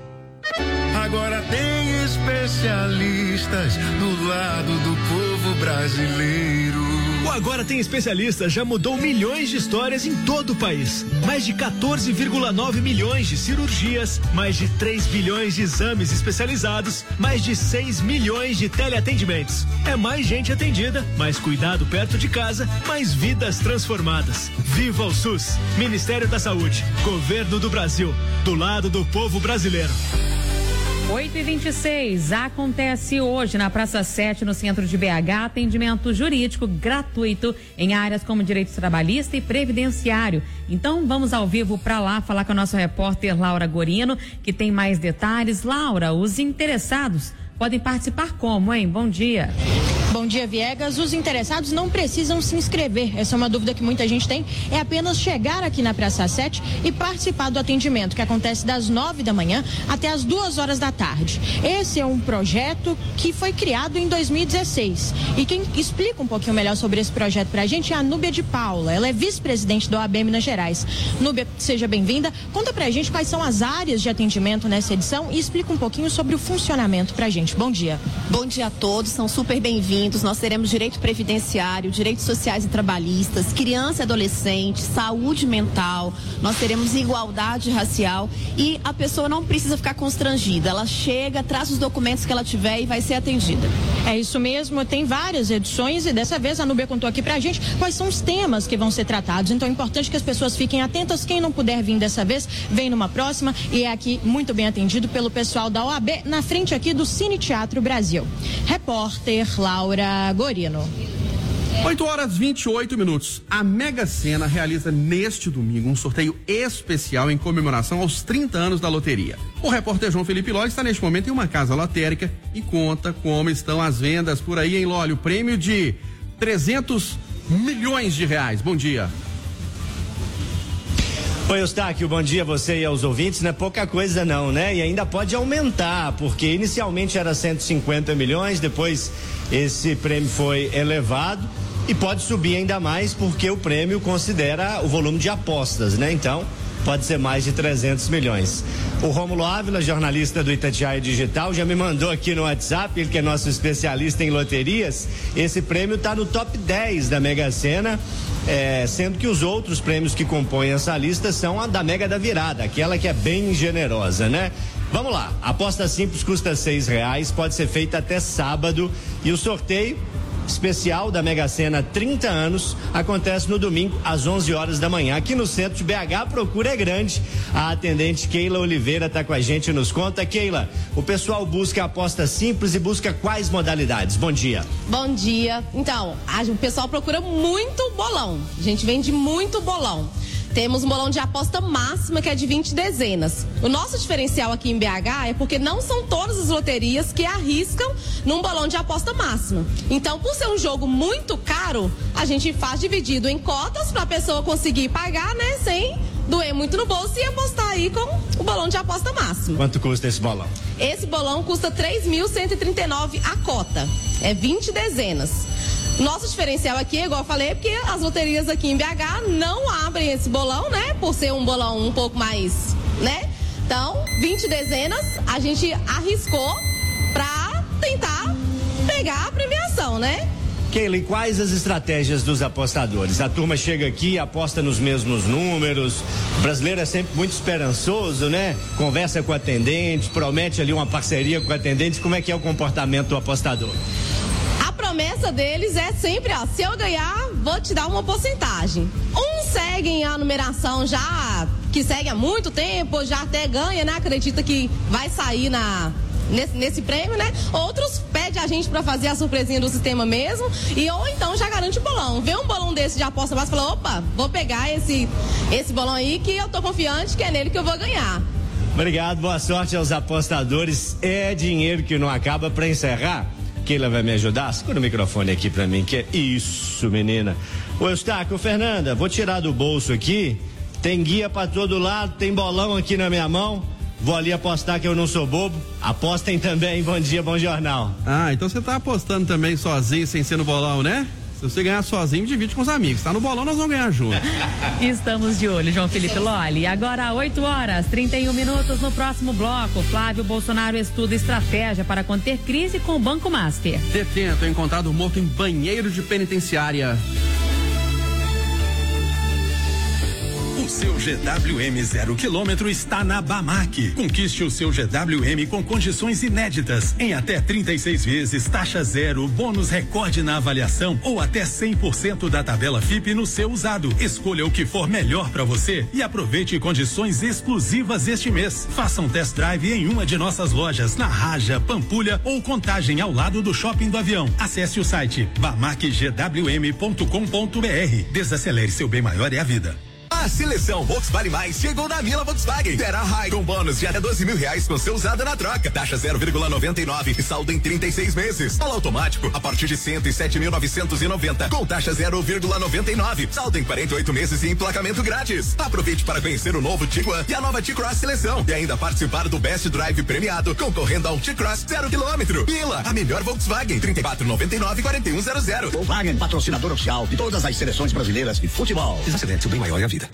Agora tem especialistas do lado do povo brasileiro. O Agora Tem Especialistas já mudou milhões de histórias em todo o país. Mais de quatorze vírgula nove milhões de cirurgias, mais de três bilhões de exames especializados, mais de seis milhões de teleatendimentos. É mais gente atendida, mais cuidado perto de casa, mais vidas transformadas. Viva o SUS! Ministério da Saúde, Governo do Brasil, do lado do povo brasileiro. oito e vinte e seis, acontece hoje na Praça sete, no centro de B H, atendimento jurídico gratuito em áreas como direito trabalhista e previdenciário. Então vamos ao vivo para lá falar com a nossa repórter Laura Gorino, que tem mais detalhes. Laura, os interessados podem participar como, hein? Bom dia. Bom dia, Viegas. Os interessados não precisam se inscrever. Essa é uma dúvida que muita gente tem. É apenas chegar aqui na Praça sete e participar do atendimento, que acontece das nove da manhã até as duas horas da tarde. Esse é um projeto que foi criado em dois mil e dezesseis. E quem explica um pouquinho melhor sobre esse projeto pra gente é a Núbia de Paula. Ela é vice-presidente do O A B Minas Gerais. Núbia, seja bem-vinda. Conta pra gente quais são as áreas de atendimento nessa edição e explica um pouquinho sobre o funcionamento pra gente. Bom dia. Bom dia a todos, são super bem-vindos. Nós teremos direito previdenciário, direitos sociais e trabalhistas, criança e adolescente, saúde mental, nós teremos igualdade racial e a pessoa não precisa ficar constrangida. Ela chega, traz os documentos que ela tiver e vai ser atendida. É isso mesmo, tem várias edições e dessa vez a Núbia contou aqui pra gente quais são os temas que vão ser tratados. Então é importante que as pessoas fiquem atentas. Quem não puder vir dessa vez, vem numa próxima e é aqui muito bem atendido pelo pessoal da O A B, na frente aqui do Cine Teatro Brasil. Repórter Laura Gorino. oito horas e vinte e oito minutos. A Mega Sena realiza neste domingo um sorteio especial em comemoração aos trinta anos da loteria. O repórter João Felipe Ló está neste momento em uma casa lotérica e conta como estão as vendas por aí, em Lólio. Prêmio de trezentos milhões de reais. Bom dia. Oi, Eustáquio, bom dia a você e aos ouvintes. Não é pouca coisa não, né? E ainda pode aumentar, porque inicialmente era cento e cinquenta milhões, depois esse prêmio foi elevado e pode subir ainda mais porque o prêmio considera o volume de apostas, né? Então, pode ser mais de trezentos milhões. O Rômulo Ávila, jornalista do Itatiaia Digital, já me mandou aqui no WhatsApp, ele que é nosso especialista em loterias, esse prêmio está no top dez da Mega Sena, é, sendo que os outros prêmios que compõem essa lista são a da Mega da Virada, aquela que é bem generosa, né? Vamos lá, a aposta simples custa seis reais, pode ser feita até sábado e o sorteio especial da Mega Sena trinta anos acontece no domingo às onze horas da manhã aqui no centro de B H. A procura é grande. A atendente Keila Oliveira está com a gente, nos conta. Keila, o pessoal busca aposta simples e busca quais modalidades? Bom dia. Bom dia. Então, a, o pessoal procura muito bolão. A gente vende muito bolão. Temos um bolão de aposta máxima que é de vinte dezenas. O nosso diferencial aqui em B H é porque não são todas as loterias que arriscam num bolão de aposta máxima. Então, por ser um jogo muito caro, a gente faz dividido em cotas para a pessoa conseguir pagar, né, sem doer muito no bolso e apostar aí com o bolão de aposta máxima. Quanto custa esse bolão? Esse bolão custa três mil cento e trinta e nove a cota. É vinte dezenas. Nosso diferencial aqui, igual eu falei, é porque as loterias aqui em B H não abrem esse bolão, né? Por ser um bolão um pouco mais, né? Então, vinte dezenas, a gente arriscou pra tentar pegar a premiação, né? Keila, e quais as estratégias dos apostadores? A turma chega aqui, aposta nos mesmos números, o brasileiro é sempre muito esperançoso, né? Conversa com o atendente, promete ali uma parceria com o atendente. Como é que é o comportamento do apostador? A promessa deles é sempre, ó, se eu ganhar, vou te dar uma porcentagem. Uns seguem a numeração já, que segue há muito tempo, já até ganha, né? Acredita que vai sair na... Nesse, nesse prêmio, né? Outros pedem a gente pra fazer a surpresinha do sistema mesmo, e ou então já garante o bolão. Vê um bolão desse de aposta básica e fala, opa, vou pegar esse, esse bolão aí que eu tô confiante que é nele que eu vou ganhar. Obrigado, boa sorte aos apostadores. É dinheiro que não acaba. Pra encerrar, Keila vai me ajudar? Segura o microfone aqui pra mim, que é isso, menina. Ô, Eustáquio, Fernanda, vou tirar do bolso aqui, tem guia pra todo lado, tem bolão aqui na minha mão. Vou ali apostar que eu não sou bobo. Apostem também. Bom dia, bom jornal. Ah, então você tá apostando também sozinho, sem ser no bolão, né? Se você ganhar sozinho, divide com os amigos. Tá no bolão, nós vamos ganhar juntos. Estamos de olho, João Felipe Lolli. Agora, oito horas, trinta e um minutos. No próximo bloco, Flávio Bolsonaro estuda estratégia para conter crise com o Banco Master. Detento encontrado morto em banheiro de penitenciária. O seu G W M zero quilômetro está na Bamac. Conquiste o seu G W M com condições inéditas, em até trinta e seis vezes, taxa zero, bônus recorde na avaliação ou até cem por cento da tabela F I P no seu usado. Escolha o que for melhor para você e aproveite condições exclusivas este mês. Faça um test drive em uma de nossas lojas, na Raja, Pampulha ou Contagem, ao lado do Shopping do Avião. Acesse o site bamac g w m ponto com ponto b r. Desacelere, seu bem maior é a vida. A seleção Volkswagen Mais chegou na Mila Volkswagen. Terá High com bônus de até doze mil reais com seu usado na troca. Taxa zero vírgula noventa e nove e saldo em trinta e seis meses. Polo automático a partir de cento e sete mil novecentos e noventa com taxa zero vírgula noventa e nove. Saldo em quarenta e oito meses e emplacamento grátis. Aproveite para conhecer o novo Tiguan e a nova T-Cross Seleção e ainda participar do Best Drive premiado, concorrendo a um T-Cross zero quilômetro. Mila, a melhor Volkswagen. trinta e quatro noventa e nove, quarenta e um zero zero. Volkswagen, patrocinador oficial de todas as seleções brasileiras de futebol. Desacelere, seu bem maior é a vida.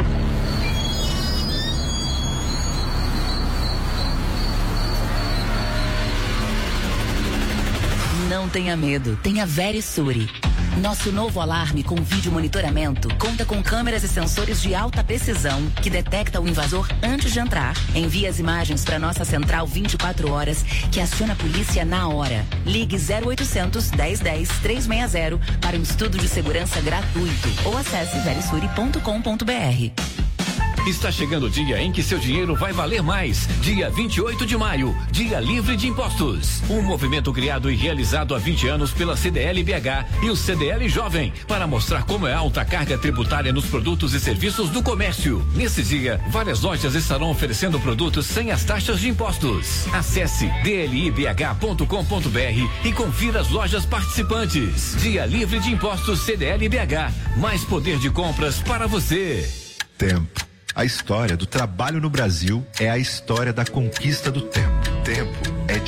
Não tenha medo, tenha Verisure. Nosso novo alarme com vídeo monitoramento conta com câmeras e sensores de alta precisão que detecta o invasor antes de entrar. Envia as imagens para nossa central vinte e quatro horas, que aciona a polícia na hora. Ligue zero oitocentos, dez dez, trezentos e sessenta para um estudo de segurança gratuito ou acesse verisure ponto com ponto b r. Está chegando o dia em que seu dinheiro vai valer mais. Dia vinte e oito de maio, Dia Livre de Impostos. Um movimento criado e realizado há vinte anos pela C D L B H e o C D L Jovem, para mostrar como é alta a carga tributária nos produtos e serviços do comércio. Nesse dia, várias lojas estarão oferecendo produtos sem as taxas de impostos. Acesse d l i b h ponto com ponto b r e confira as lojas participantes. Dia Livre de Impostos C D L B H. Mais poder de compras para você. Tempo. A história do trabalho no Brasil é a história da conquista do tempo. Tempo é dinheiro.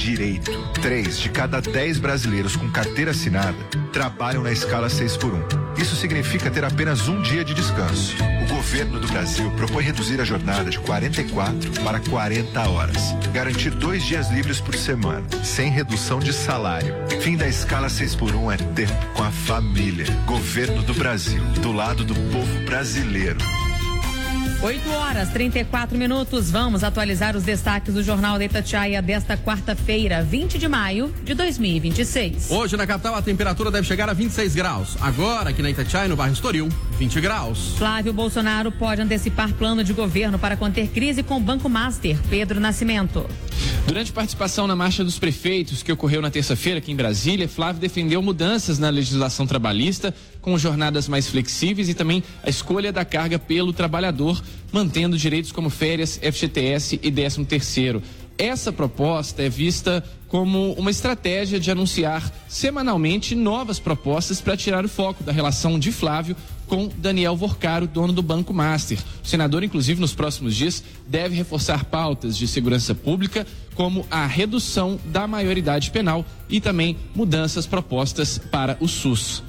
direito. Três de cada dez brasileiros com carteira assinada trabalham na escala seis por um. Isso significa ter apenas um dia de descanso. O governo do Brasil propõe reduzir a jornada de quarenta e quatro para quarenta horas. Garantir dois dias livres por semana, sem redução de salário. Fim da escala seis por um é tempo com a família. Governo do Brasil, do lado do povo brasileiro. oito horas, trinta e quatro minutos. Vamos atualizar os destaques do Jornal da Itatiaia desta quarta-feira, vinte de maio de dois mil e vinte e seis. Hoje na capital a temperatura deve chegar a vinte e seis graus. Agora aqui na Itatiaia, no bairro Estoril, vinte graus. Flávio Bolsonaro pode antecipar plano de governo para conter crise com o Banco Master. Pedro Nascimento. Durante participação na Marcha dos Prefeitos, que ocorreu na terça-feira aqui em Brasília, Flávio defendeu mudanças na legislação trabalhista, com jornadas mais flexíveis e também a escolha da carga pelo trabalhador, mantendo direitos como férias, F G T S e décimo terceiro. Essa proposta é vista como uma estratégia de anunciar semanalmente novas propostas para tirar o foco da relação de Flávio com Daniel Vorcaro, dono do Banco Master. O senador, inclusive, nos próximos dias, deve reforçar pautas de segurança pública, como a redução da maioridade penal e também mudanças propostas para o SUS.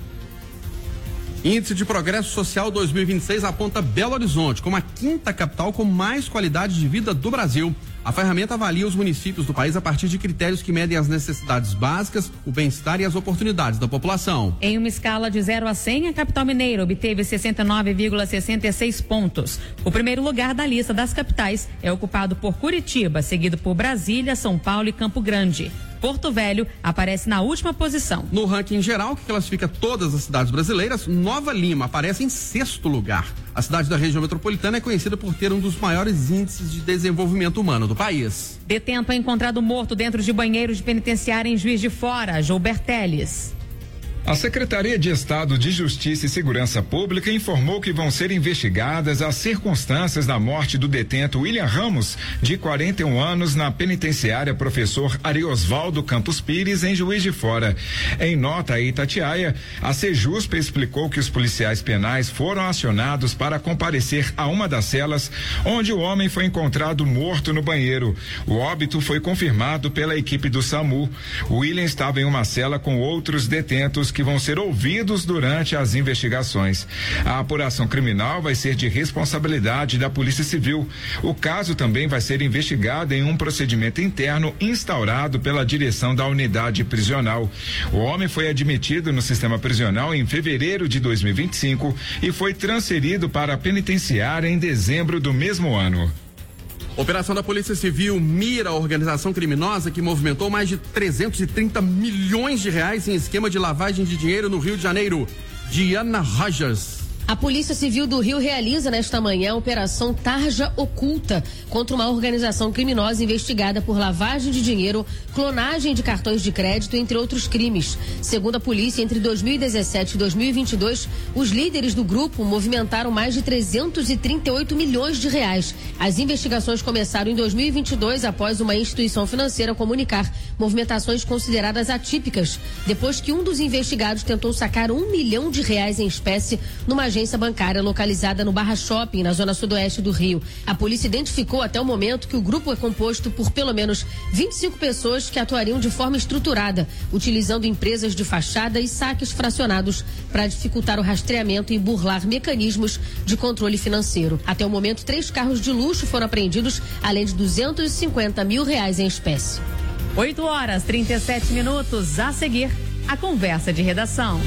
Índice de Progresso Social dois mil e vinte e seis aponta Belo Horizonte como a quinta capital com mais qualidade de vida do Brasil. A ferramenta avalia os municípios do país a partir de critérios que medem as necessidades básicas, o bem-estar e as oportunidades da população. Em uma escala de zero a cem, a capital mineira obteve sessenta e nove vírgula sessenta e seis pontos. O primeiro lugar da lista das capitais é ocupado por Curitiba, seguido por Brasília, São Paulo e Campo Grande. Porto Velho aparece na última posição. No ranking geral, que classifica todas as cidades brasileiras, Nova Lima aparece em sexto lugar. A cidade da região metropolitana é conhecida por ter um dos maiores índices de desenvolvimento humano do país. Detento é encontrado morto dentro de banheiro de penitenciária em Juiz de Fora. Gilberto Teles. A Secretaria de Estado de Justiça e Segurança Pública informou que vão ser investigadas as circunstâncias da morte do detento William Ramos, de quarenta e um anos, na penitenciária Professor Ariosvaldo Campos Pires, em Juiz de Fora. Em nota a Itatiaia, a Sejusp explicou que os policiais penais foram acionados para comparecer a uma das celas onde o homem foi encontrado morto no banheiro. O óbito foi confirmado pela equipe do SAMU. O William estava em uma cela com outros detentos que vão ser ouvidos durante as investigações. A apuração criminal vai ser de responsabilidade da Polícia Civil. O caso também vai ser investigado em um procedimento interno instaurado pela direção da unidade prisional. O homem foi admitido no sistema prisional em fevereiro de dois mil e vinte e cinco e foi transferido para a penitenciária em dezembro do mesmo ano. Operação da Polícia Civil mira a organização criminosa que movimentou mais de trezentos e trinta milhões de reais em esquema de lavagem de dinheiro no Rio de Janeiro. Diana Rogers. A Polícia Civil do Rio realiza nesta manhã a Operação Tarja Oculta contra uma organização criminosa investigada por lavagem de dinheiro, clonagem de cartões de crédito, entre outros crimes. Segundo a polícia, entre dois mil e dezessete e dois mil e vinte e dois, os líderes do grupo movimentaram mais de trezentos e trinta e oito milhões de reais. As investigações começaram em dois mil e vinte e dois após uma instituição financeira comunicar movimentações consideradas atípicas, depois que um dos investigados tentou sacar um milhão de reais em espécie numa agência agência bancária localizada no Barra Shopping, na zona sudoeste do Rio. A polícia identificou até o momento que o grupo é composto por pelo menos vinte e cinco pessoas que atuariam de forma estruturada, utilizando empresas de fachada e saques fracionados para dificultar o rastreamento e burlar mecanismos de controle financeiro. Até o momento, três carros de luxo foram apreendidos, além de duzentos e cinquenta mil reais em espécie. oito horas, trinta e sete minutos. A seguir, a conversa de redação.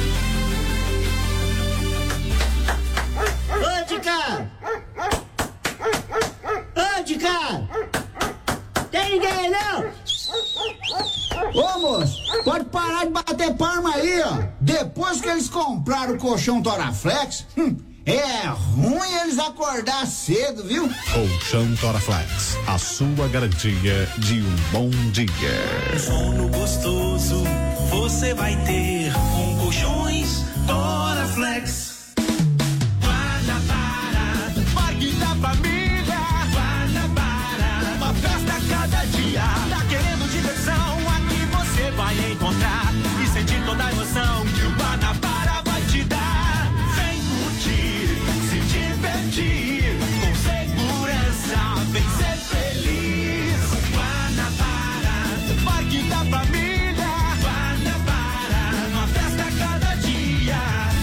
Ô, de cá! Ô, de cá! Tem ninguém não? Ô, moço, pode parar de bater palma aí, ó. Depois que eles compraram o colchão Toraflex, hum, é ruim eles acordar cedo, viu? Colchão Toraflex, a sua garantia de um bom dia. Sono gostoso, você vai ter com colchões Toraflex. Família, Guanabara, uma festa a cada dia. Tá querendo diversão? Aqui você vai encontrar e sentir toda a emoção que o Guanabara vai te dar. Vem curtir, se divertir, com segurança, vem ser feliz. Guanabara, saúde da família. Guanabara, uma festa a cada dia.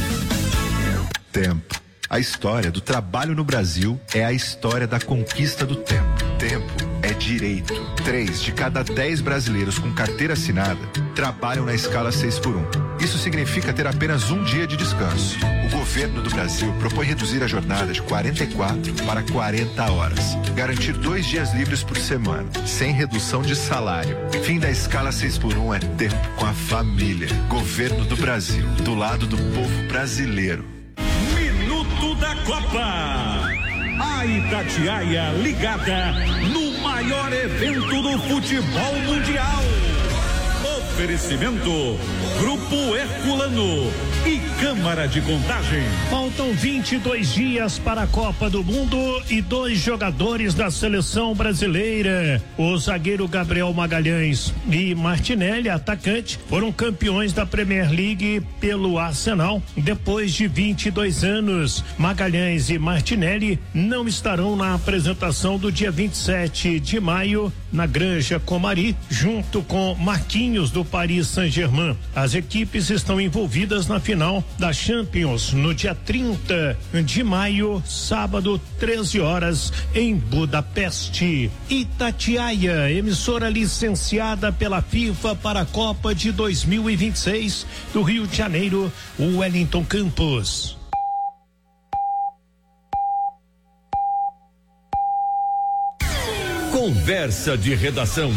Tempo. A história do trabalho no Brasil é a história da conquista do tempo. Tempo é direito. Três de cada dez brasileiros com carteira assinada trabalham na escala seis por um. Isso significa ter apenas um dia de descanso. O governo do Brasil propõe reduzir a jornada de quarenta e quatro para quarenta horas. Garantir dois dias livres por semana, sem redução de salário. Fim da escala seis por um é tempo com a família. Governo do Brasil, do lado do povo brasileiro. Minuto da Copa. A Itatiaia ligada no maior evento do futebol mundial. Oferecimento Grupo Herculano e Câmara de Contagem. Faltam vinte e dois dias para a Copa do Mundo e dois jogadores da seleção brasileira, o zagueiro Gabriel Magalhães e Martinelli, atacante, foram campeões da Premier League pelo Arsenal depois de vinte e dois anos. Magalhães e Martinelli não estarão na apresentação do dia vinte e sete de maio na Granja Comari, junto com Marquinhos do Paris Saint-Germain. As equipes estão envolvidas na final da Champions no dia trinta de maio, sábado, treze horas, em Budapeste. Itatiaia, emissora licenciada pela FIFA para a Copa de dois mil e vinte e seis, do Rio de Janeiro, Wellington Campos. Conversa de redação.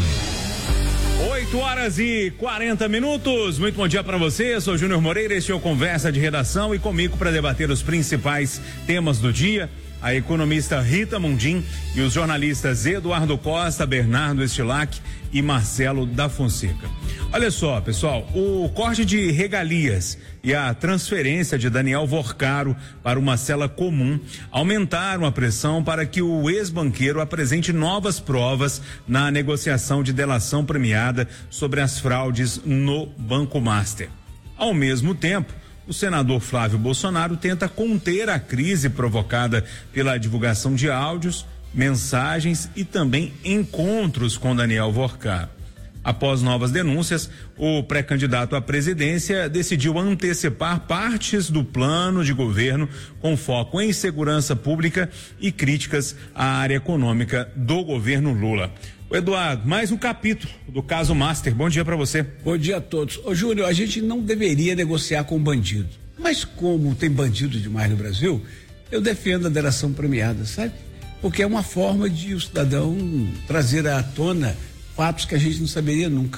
oito horas e quarenta minutos. Muito bom dia para você. Eu sou Júnior Moreira, este é o Conversa de Redação e comigo para debater os principais temas do dia, a economista Rita Mundim e os jornalistas Eduardo Costa, Bernardo Estilac e Marcelo da Fonseca. Olha só, pessoal, o corte de regalias e a transferência de Daniel Vorcaro para uma cela comum aumentaram a pressão para que o ex-banqueiro apresente novas provas na negociação de delação premiada sobre as fraudes no Banco Master. Ao mesmo tempo, o senador Flávio Bolsonaro tenta conter a crise provocada pela divulgação de áudios, mensagens e também encontros com Daniel Vorcaro. Após novas denúncias, o pré-candidato à presidência decidiu antecipar partes do plano de governo com foco em segurança pública e críticas à área econômica do governo Lula. O Eduardo, mais um capítulo do caso Master. Bom dia para você. Bom dia a todos. Ô Júnior, a gente não deveria negociar com bandido, mas como tem bandido demais no Brasil, eu defendo a delação premiada, sabe? Porque é uma forma de o cidadão trazer à tona fatos que a gente não saberia nunca.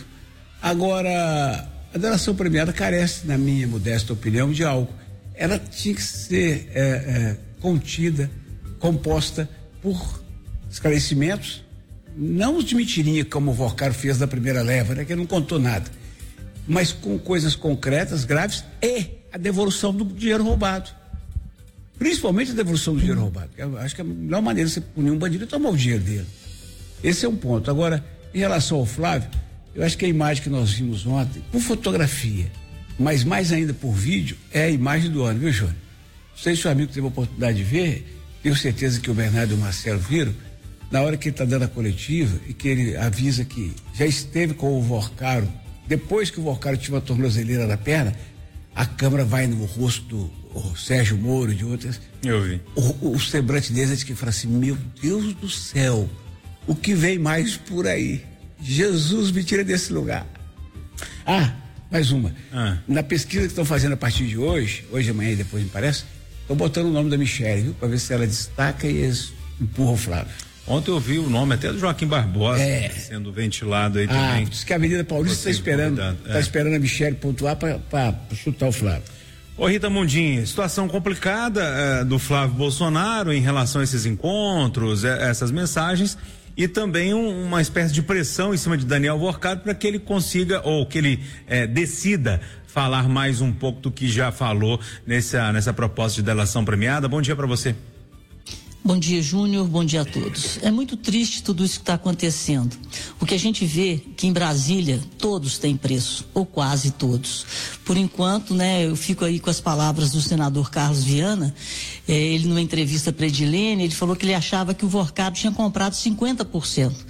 Agora, a delação premiada carece, na minha modesta opinião, de algo. Ela tinha que ser é, é, contida, composta por esclarecimentos, não os de mentirinha como o Vorcaro fez da primeira leva, né, que ele não contou nada, mas com coisas concretas, graves, e a devolução do dinheiro roubado. Principalmente a devolução do dinheiro roubado. Eu acho que a melhor maneira de você punir um bandido é tomar o dinheiro dele. Esse é um ponto. Agora, em relação ao Flávio, eu acho que a imagem que nós vimos ontem, por fotografia, mas mais ainda por vídeo, é a imagem do ano, viu, Júnior? Não sei se o amigo teve a oportunidade de ver, tenho certeza que o Bernardo e o Marcelo viram, na hora que ele está dando a coletiva e que ele avisa que já esteve com o Vorcaro, depois que o Vorcaro tinha uma tornozeleira na perna, a câmera vai no rosto do o Sérgio Moro e de outras. Eu vi. O, o semblante deles é que fala assim, meu Deus do céu, o que vem mais por aí? Jesus me tira desse lugar. Ah, mais uma. Ah. Na pesquisa que estão fazendo a partir de hoje, hoje, amanhã e depois me parece, estão botando o nome da Michelle, viu? Para ver se ela destaca e eles empurram o Flávio. Ontem eu vi o nome até do Joaquim Barbosa é. sendo ventilado aí ah, também. Diz que a Avenida Paulista está esperando, está é. esperando a Michelle pontuar para chutar o Flávio. Ô Rita Mundim, situação complicada é, do Flávio Bolsonaro em relação a esses encontros, é, essas mensagens e também um, uma espécie de pressão em cima de Daniel Vorcaro para que ele consiga ou que ele é, decida falar mais um pouco do que já falou nessa, nessa proposta de delação premiada. Bom dia para você. Bom dia, Júnior, bom dia a todos. É muito triste tudo isso que está acontecendo. O que a gente vê que em Brasília todos têm preço, ou quase todos. Por enquanto, né, eu fico aí com as palavras do senador Carlos Viana, eh, ele numa entrevista para Edilene, ele falou que ele achava que o Vorcaro tinha comprado cinquenta por cento.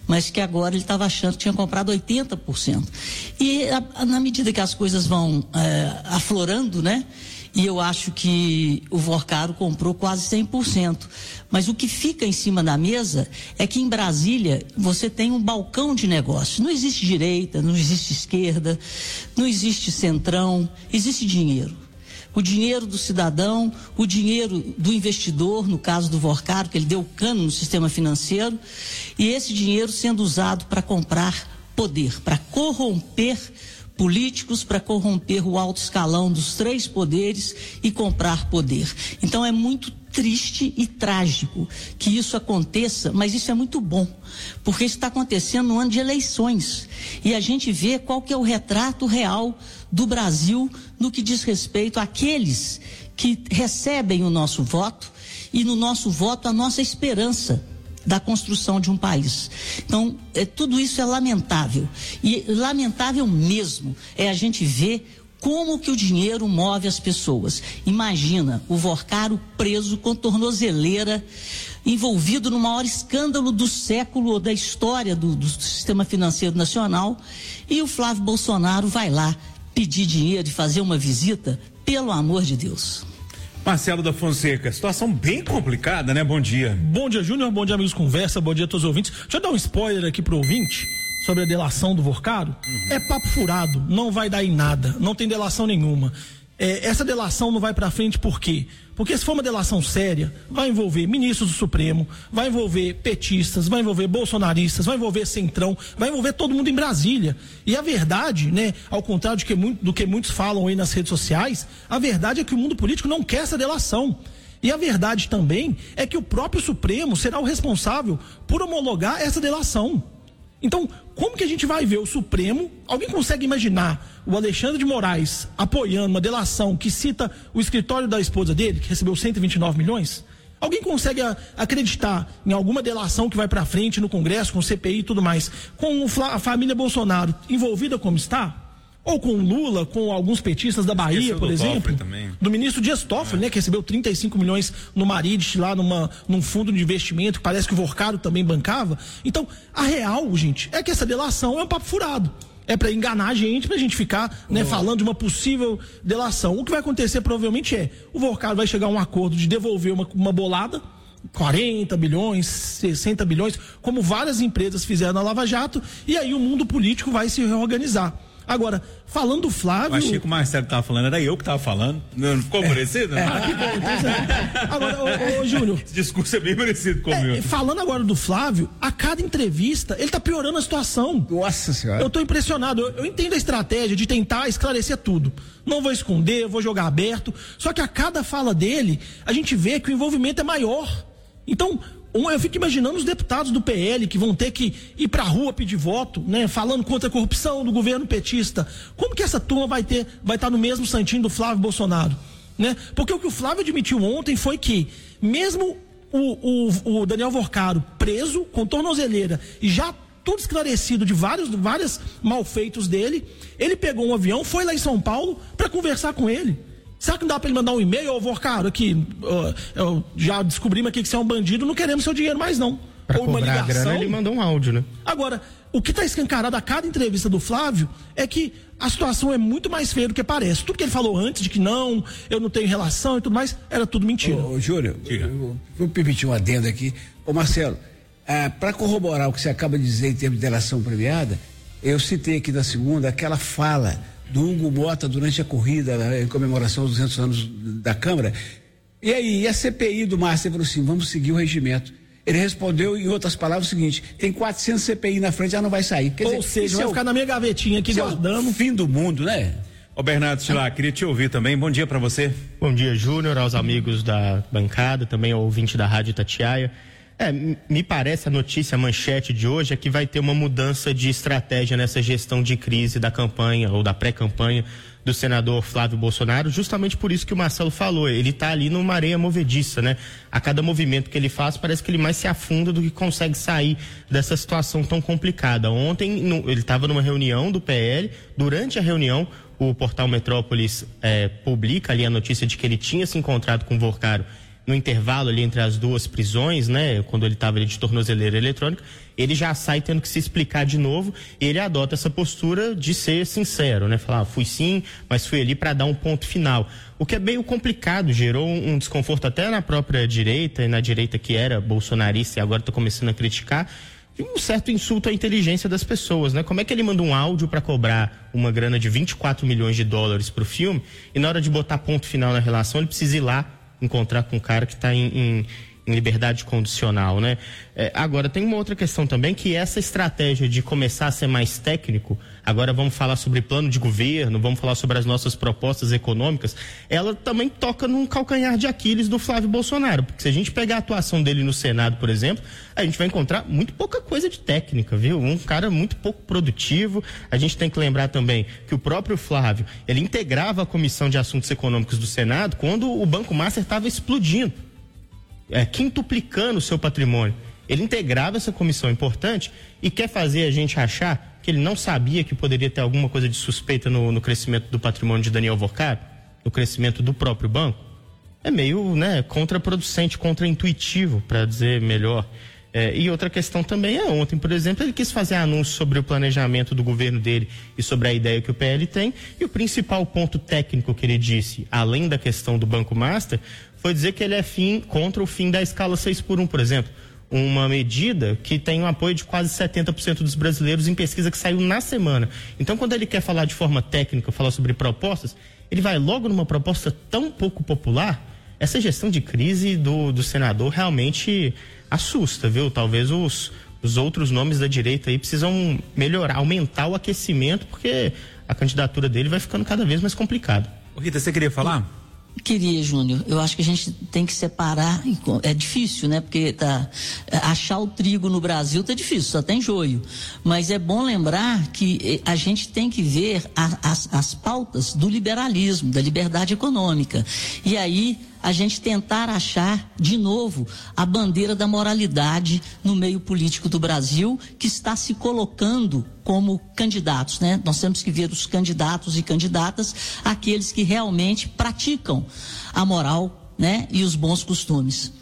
mas que agora ele estava achando que tinha comprado oitenta por cento. E a, a, na medida que as coisas vão é, aflorando, né? E eu acho que o Vorcaro comprou quase cem por cento. Mas o que fica em cima da mesa é que em Brasília você tem um balcão de negócios. Não existe direita, não existe esquerda, não existe centrão, existe dinheiro. O dinheiro do cidadão, o dinheiro do investidor, no caso do Vorcaro, que ele deu cano no sistema financeiro, e esse dinheiro sendo usado para comprar poder, para corromper políticos, para corromper o alto escalão dos três poderes e comprar poder. Então é muito triste e trágico que isso aconteça, mas isso é muito bom, porque isso está acontecendo no ano de eleições e a gente vê qual que é o retrato real do Brasil no que diz respeito àqueles que recebem o nosso voto e no nosso voto a nossa esperança da construção de um país. Então, é, tudo isso é lamentável. E lamentável mesmo é a gente ver como que o dinheiro move as pessoas. Imagina o Vorcaro preso com tornozeleira, envolvido no maior escândalo do século ou da história do, do sistema financeiro nacional, e o Flávio Bolsonaro vai lá pedir dinheiro e fazer uma visita, pelo amor de Deus. Marcelo da Fonseca, situação bem complicada, né? Bom dia. Bom dia, Júnior. Bom dia, amigos Conversa. Bom dia a todos os ouvintes. Deixa eu dar um spoiler aqui pro ouvinte sobre a delação do Vorcaro. Uhum. É papo furado, não vai dar em nada, não tem delação nenhuma. É, essa delação não vai pra frente por quê? Porque se for uma delação séria, vai envolver ministros do Supremo, vai envolver petistas, vai envolver bolsonaristas, vai envolver centrão, vai envolver todo mundo em Brasília. E a verdade, né, ao contrário de que muito, do que muitos falam aí nas redes sociais, a verdade é que o mundo político não quer essa delação. E a verdade também é que o próprio Supremo será o responsável por homologar essa delação. Então, como que a gente vai ver o Supremo? Alguém consegue imaginar o Alexandre de Moraes apoiando uma delação que cita o escritório da esposa dele, que recebeu cento e vinte e nove milhões? Alguém consegue a, acreditar em alguma delação que vai para frente no Congresso, com C P I e tudo mais, com a família Bolsonaro envolvida como está? Ou com Lula, com alguns petistas da Bahia, por exemplo, do ministro Dias Toffoli, é. né, que recebeu trinta e cinco milhões no Marides, lá numa, num fundo de investimento, que parece que o Vorcaro também bancava. Então, a real, gente, é que essa delação é um papo furado. É para enganar a gente, pra gente ficar, né, oh. falando de uma possível delação. O que vai acontecer provavelmente é, o Vorcaro vai chegar a um acordo de devolver uma, uma bolada, quarenta bilhões, sessenta bilhões, como várias empresas fizeram na Lava Jato, e aí o mundo político vai se reorganizar. Agora, falando do Flávio... Achei que o Marcelo estava falando, era eu que estava falando. Não ficou é, parecido? É, que bom. Então, agora, ô, ô, Júnior... Esse discurso é bem parecido com o meu. É, falando agora do Flávio, a cada entrevista, ele está piorando a situação. Nossa Senhora. Eu estou impressionado. Eu, eu entendo a estratégia de tentar esclarecer tudo. Não vou esconder, vou jogar aberto. Só que a cada fala dele, a gente vê que o envolvimento é maior. Então... Eu fico imaginando os deputados do P L que vão ter que ir pra rua pedir voto, né? Falando contra a corrupção do governo petista. Como que essa turma vai ter, vai estar no mesmo santinho do Flávio Bolsonaro, né? Porque o que o Flávio admitiu ontem foi que, mesmo o, o, o Daniel Vorcaro preso, com tornozeleira, e já tudo esclarecido de vários, vários malfeitos dele, ele pegou um avião, foi lá em São Paulo para conversar com ele. Será que não dá para ele mandar um e-mail? Ô, Vorcaro, aqui, uh, eu já descobrimos aqui que você é um bandido, não queremos seu dinheiro mais não. Pra Ou uma cobrar ligação. A grana, ele mandou um áudio, né? Agora, o que está escancarado a cada entrevista do Flávio é que a situação é muito mais feia do que parece. Tudo que ele falou antes de que não, eu não tenho relação e tudo mais, era tudo mentira. Ô, ô Júlio, eu vou permitir um adendo aqui. Ô, Marcelo, ah, para corroborar o que você acaba de dizer em termos de delação premiada, eu citei aqui na segunda aquela fala do Hugo Mota durante a corrida, né, em comemoração dos duzentos anos da Câmara. E aí, e a C P I do Márcio falou assim, vamos seguir o regimento. Ele respondeu, em outras palavras, o seguinte, tem quatrocentos C P I na frente, ela não vai sair. Quer Ou dizer, seja, vai é o, ficar na minha gavetinha aqui guardando. É o fim do mundo, né? Ô Bernardo Silá, queria te ouvir também, bom dia para você. Bom dia, Júnior, aos amigos da bancada, também ao ouvinte da Rádio Itatiaia. É, me parece a notícia, a manchete de hoje é que vai ter uma mudança de estratégia nessa gestão de crise da campanha ou da pré-campanha do senador Flávio Bolsonaro, justamente por isso que o Marcelo falou, ele está ali numa areia movediça, né? A cada movimento que ele faz, parece que ele mais se afunda do que consegue sair dessa situação tão complicada. Ontem, no, ele estava numa reunião do P L, durante a reunião, o portal Metrópolis é, publica ali a notícia de que ele tinha se encontrado com o Vorcaro no intervalo ali entre as duas prisões, né, quando ele estava de tornozeleira eletrônica, ele já sai tendo que se explicar de novo, e ele adota essa postura de ser sincero, né, falar, ah, fui sim, mas fui ali para dar um ponto final. O que é meio complicado, gerou um, um desconforto até na própria direita, e na direita que era bolsonarista e agora está começando a criticar, um certo insulto à inteligência das pessoas, né? Como é que ele manda um áudio para cobrar uma grana de vinte e quatro milhões de dólares pro filme, e na hora de botar ponto final na relação, ele precisa ir lá encontrar com um cara que está em, em, em liberdade condicional, né? É, agora, tem uma outra questão também, que essa estratégia de começar a ser mais técnico, agora vamos falar sobre plano de governo, vamos falar sobre as nossas propostas econômicas, ela também toca num calcanhar de Aquiles do Flávio Bolsonaro, porque se a gente pegar a atuação dele no Senado, por exemplo, a gente vai encontrar muito pouca coisa de técnica, viu? Um cara muito pouco produtivo. A gente tem que lembrar também que o próprio Flávio, ele integrava a Comissão de Assuntos Econômicos do Senado quando o Banco Master estava explodindo, é, quintuplicando o seu patrimônio. Ele integrava essa comissão importante e quer fazer a gente achar que ele não sabia que poderia ter alguma coisa de suspeita no, no crescimento do patrimônio de Daniel Vorcado, no crescimento do próprio banco. É meio, né, contraproducente, contraintuitivo, para dizer melhor. É, e outra questão também é, ontem, por exemplo, ele quis fazer anúncio sobre o planejamento do governo dele e sobre a ideia que o P L tem, e o principal ponto técnico que ele disse, além da questão do Banco Master, foi dizer que ele é fim, contra o fim da escala seis por um, por exemplo. Uma medida que tem o apoio de quase setenta por cento dos brasileiros em pesquisa que saiu na semana. Então, quando ele quer falar de forma técnica, falar sobre propostas, ele vai logo numa proposta tão pouco popular. Essa gestão de crise do, do senador realmente assusta, viu? Talvez os, os outros nomes da direita aí precisam melhorar, aumentar o aquecimento, porque a candidatura dele vai ficando cada vez mais complicada. Ô Rita, você queria falar? Queria, Júnior. Eu acho que a gente tem que separar. É difícil, né? Porque tá, achar o trigo no Brasil tá difícil, só tem joio. Mas é bom lembrar que a gente tem que ver a, as, as pautas do liberalismo, da liberdade econômica. E aí a gente tentar achar de novo a bandeira da moralidade no meio político do Brasil, que está se colocando como candidatos, né? Nós temos que ver os candidatos e candidatas, aqueles que realmente praticam a moral, né? E os bons costumes.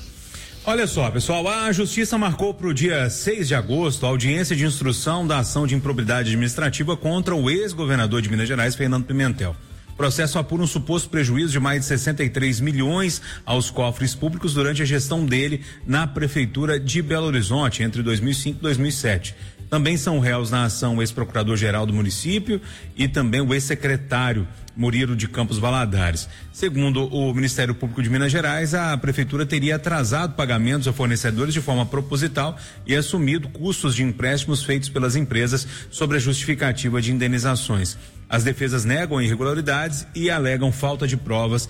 Olha só, pessoal, a Justiça marcou para o dia seis de agosto a audiência de instrução da ação de improbidade administrativa contra o ex-governador de Minas Gerais, Fernando Pimentel. O processo apura um suposto prejuízo de mais de sessenta e três milhões aos cofres públicos durante a gestão dele na Prefeitura de Belo Horizonte, entre dois mil e cinco e dois mil e sete. Também são réus na ação o ex-procurador-geral do município e também o ex-secretário Murilo de Campos Valadares. Segundo o Ministério Público de Minas Gerais, a Prefeitura teria atrasado pagamentos a fornecedores de forma proposital e assumido custos de empréstimos feitos pelas empresas sobre a justificativa de indenizações. As defesas negam irregularidades e alegam falta de provas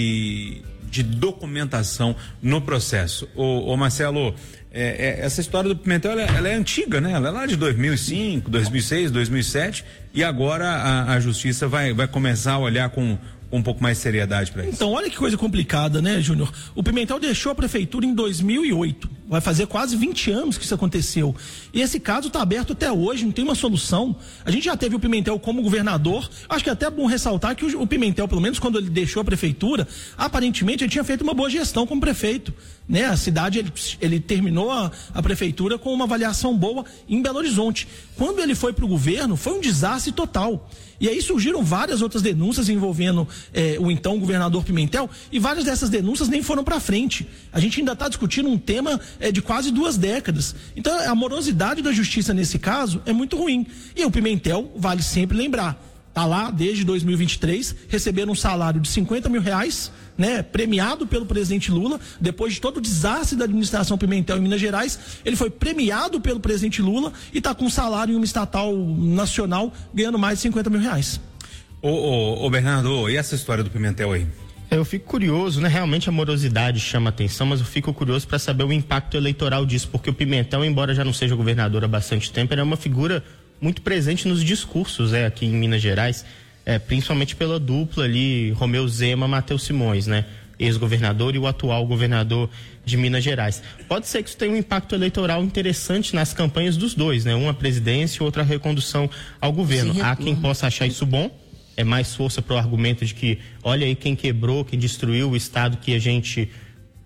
e de documentação no processo. Ô, ô Marcelo, é, é, essa história do Pimentel, ela, ela é antiga, né? Ela é lá de dois mil e cinco, dois mil e seis, dois mil e sete, e agora a, a Justiça vai, vai começar a olhar com um pouco mais de seriedade para isso. Então, olha que coisa complicada, né, Júnior? O Pimentel deixou a prefeitura em dois mil e oito. Vai fazer quase vinte anos que isso aconteceu. E esse caso está aberto até hoje, não tem uma solução. A gente já teve o Pimentel como governador. Acho que é até bom ressaltar que o, o Pimentel, pelo menos quando ele deixou a prefeitura, aparentemente ele tinha feito uma boa gestão como prefeito. Né? A cidade, ele, ele terminou a, a prefeitura com uma avaliação boa em Belo Horizonte. Quando ele foi para o governo, foi um desastre total. E aí surgiram várias outras denúncias envolvendo eh, o então governador Pimentel, e várias dessas denúncias nem foram para frente. A gente ainda está discutindo um tema eh, de quase duas décadas. Então a morosidade da justiça nesse caso é muito ruim. E o Pimentel, vale sempre lembrar, está lá desde dois mil e vinte e três, recebendo um salário de cinquenta mil reais, né, premiado pelo presidente Lula. Depois de todo o desastre da administração Pimentel em Minas Gerais, ele foi premiado pelo presidente Lula e está com um salário em uma estatal nacional ganhando mais de cinquenta mil reais. Ô, ô, ô Bernardo, e essa história do Pimentel aí? Eu fico curioso, né? Realmente a morosidade chama atenção, mas eu fico curioso para saber o impacto eleitoral disso, porque o Pimentel, embora já não seja governador há bastante tempo, ele é uma figura muito presente nos discursos, é, aqui em Minas Gerais. É, principalmente pela dupla ali, Romeu Zema, Matheus Simões, né? Ex-governador e o atual governador de Minas Gerais. Pode ser que isso tenha um impacto eleitoral interessante nas campanhas dos dois, né? Uma presidência e outra recondução ao governo. Sim, há quem possa achar isso bom, é mais força para o argumento de que, olha aí quem quebrou, quem destruiu o Estado que a gente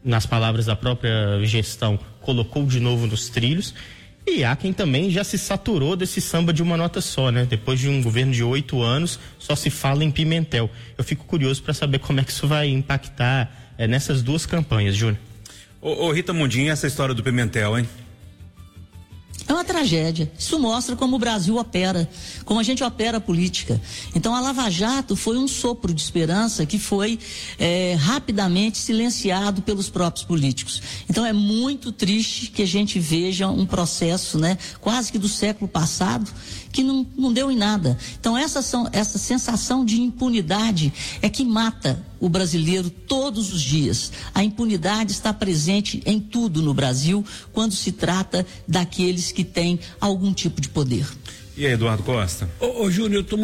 nas palavras da própria gestão, colocou de novo nos trilhos. E há quem também já se saturou desse samba de uma nota só, né? Depois de um governo de oito anos, só se fala em Pimentel. Eu fico curioso para saber como é que isso vai impactar é, nessas duas campanhas, Júnior. Ô, ô Rita Mundinho, essa história do Pimentel, hein? É uma tragédia. Isso mostra como o Brasil opera, como a gente opera a política. Então a Lava Jato foi um sopro de esperança que foi é, rapidamente silenciado pelos próprios políticos. Então é muito triste que a gente veja um processo, né, quase que do século passado, que não, não deu em nada. Então essa, são, essa sensação de impunidade é que mata o brasileiro todos os dias. A impunidade está presente em tudo no Brasil quando se trata daqueles que têm algum tipo de poder. E aí, Eduardo Costa? Ô, ô Júnior, eu tô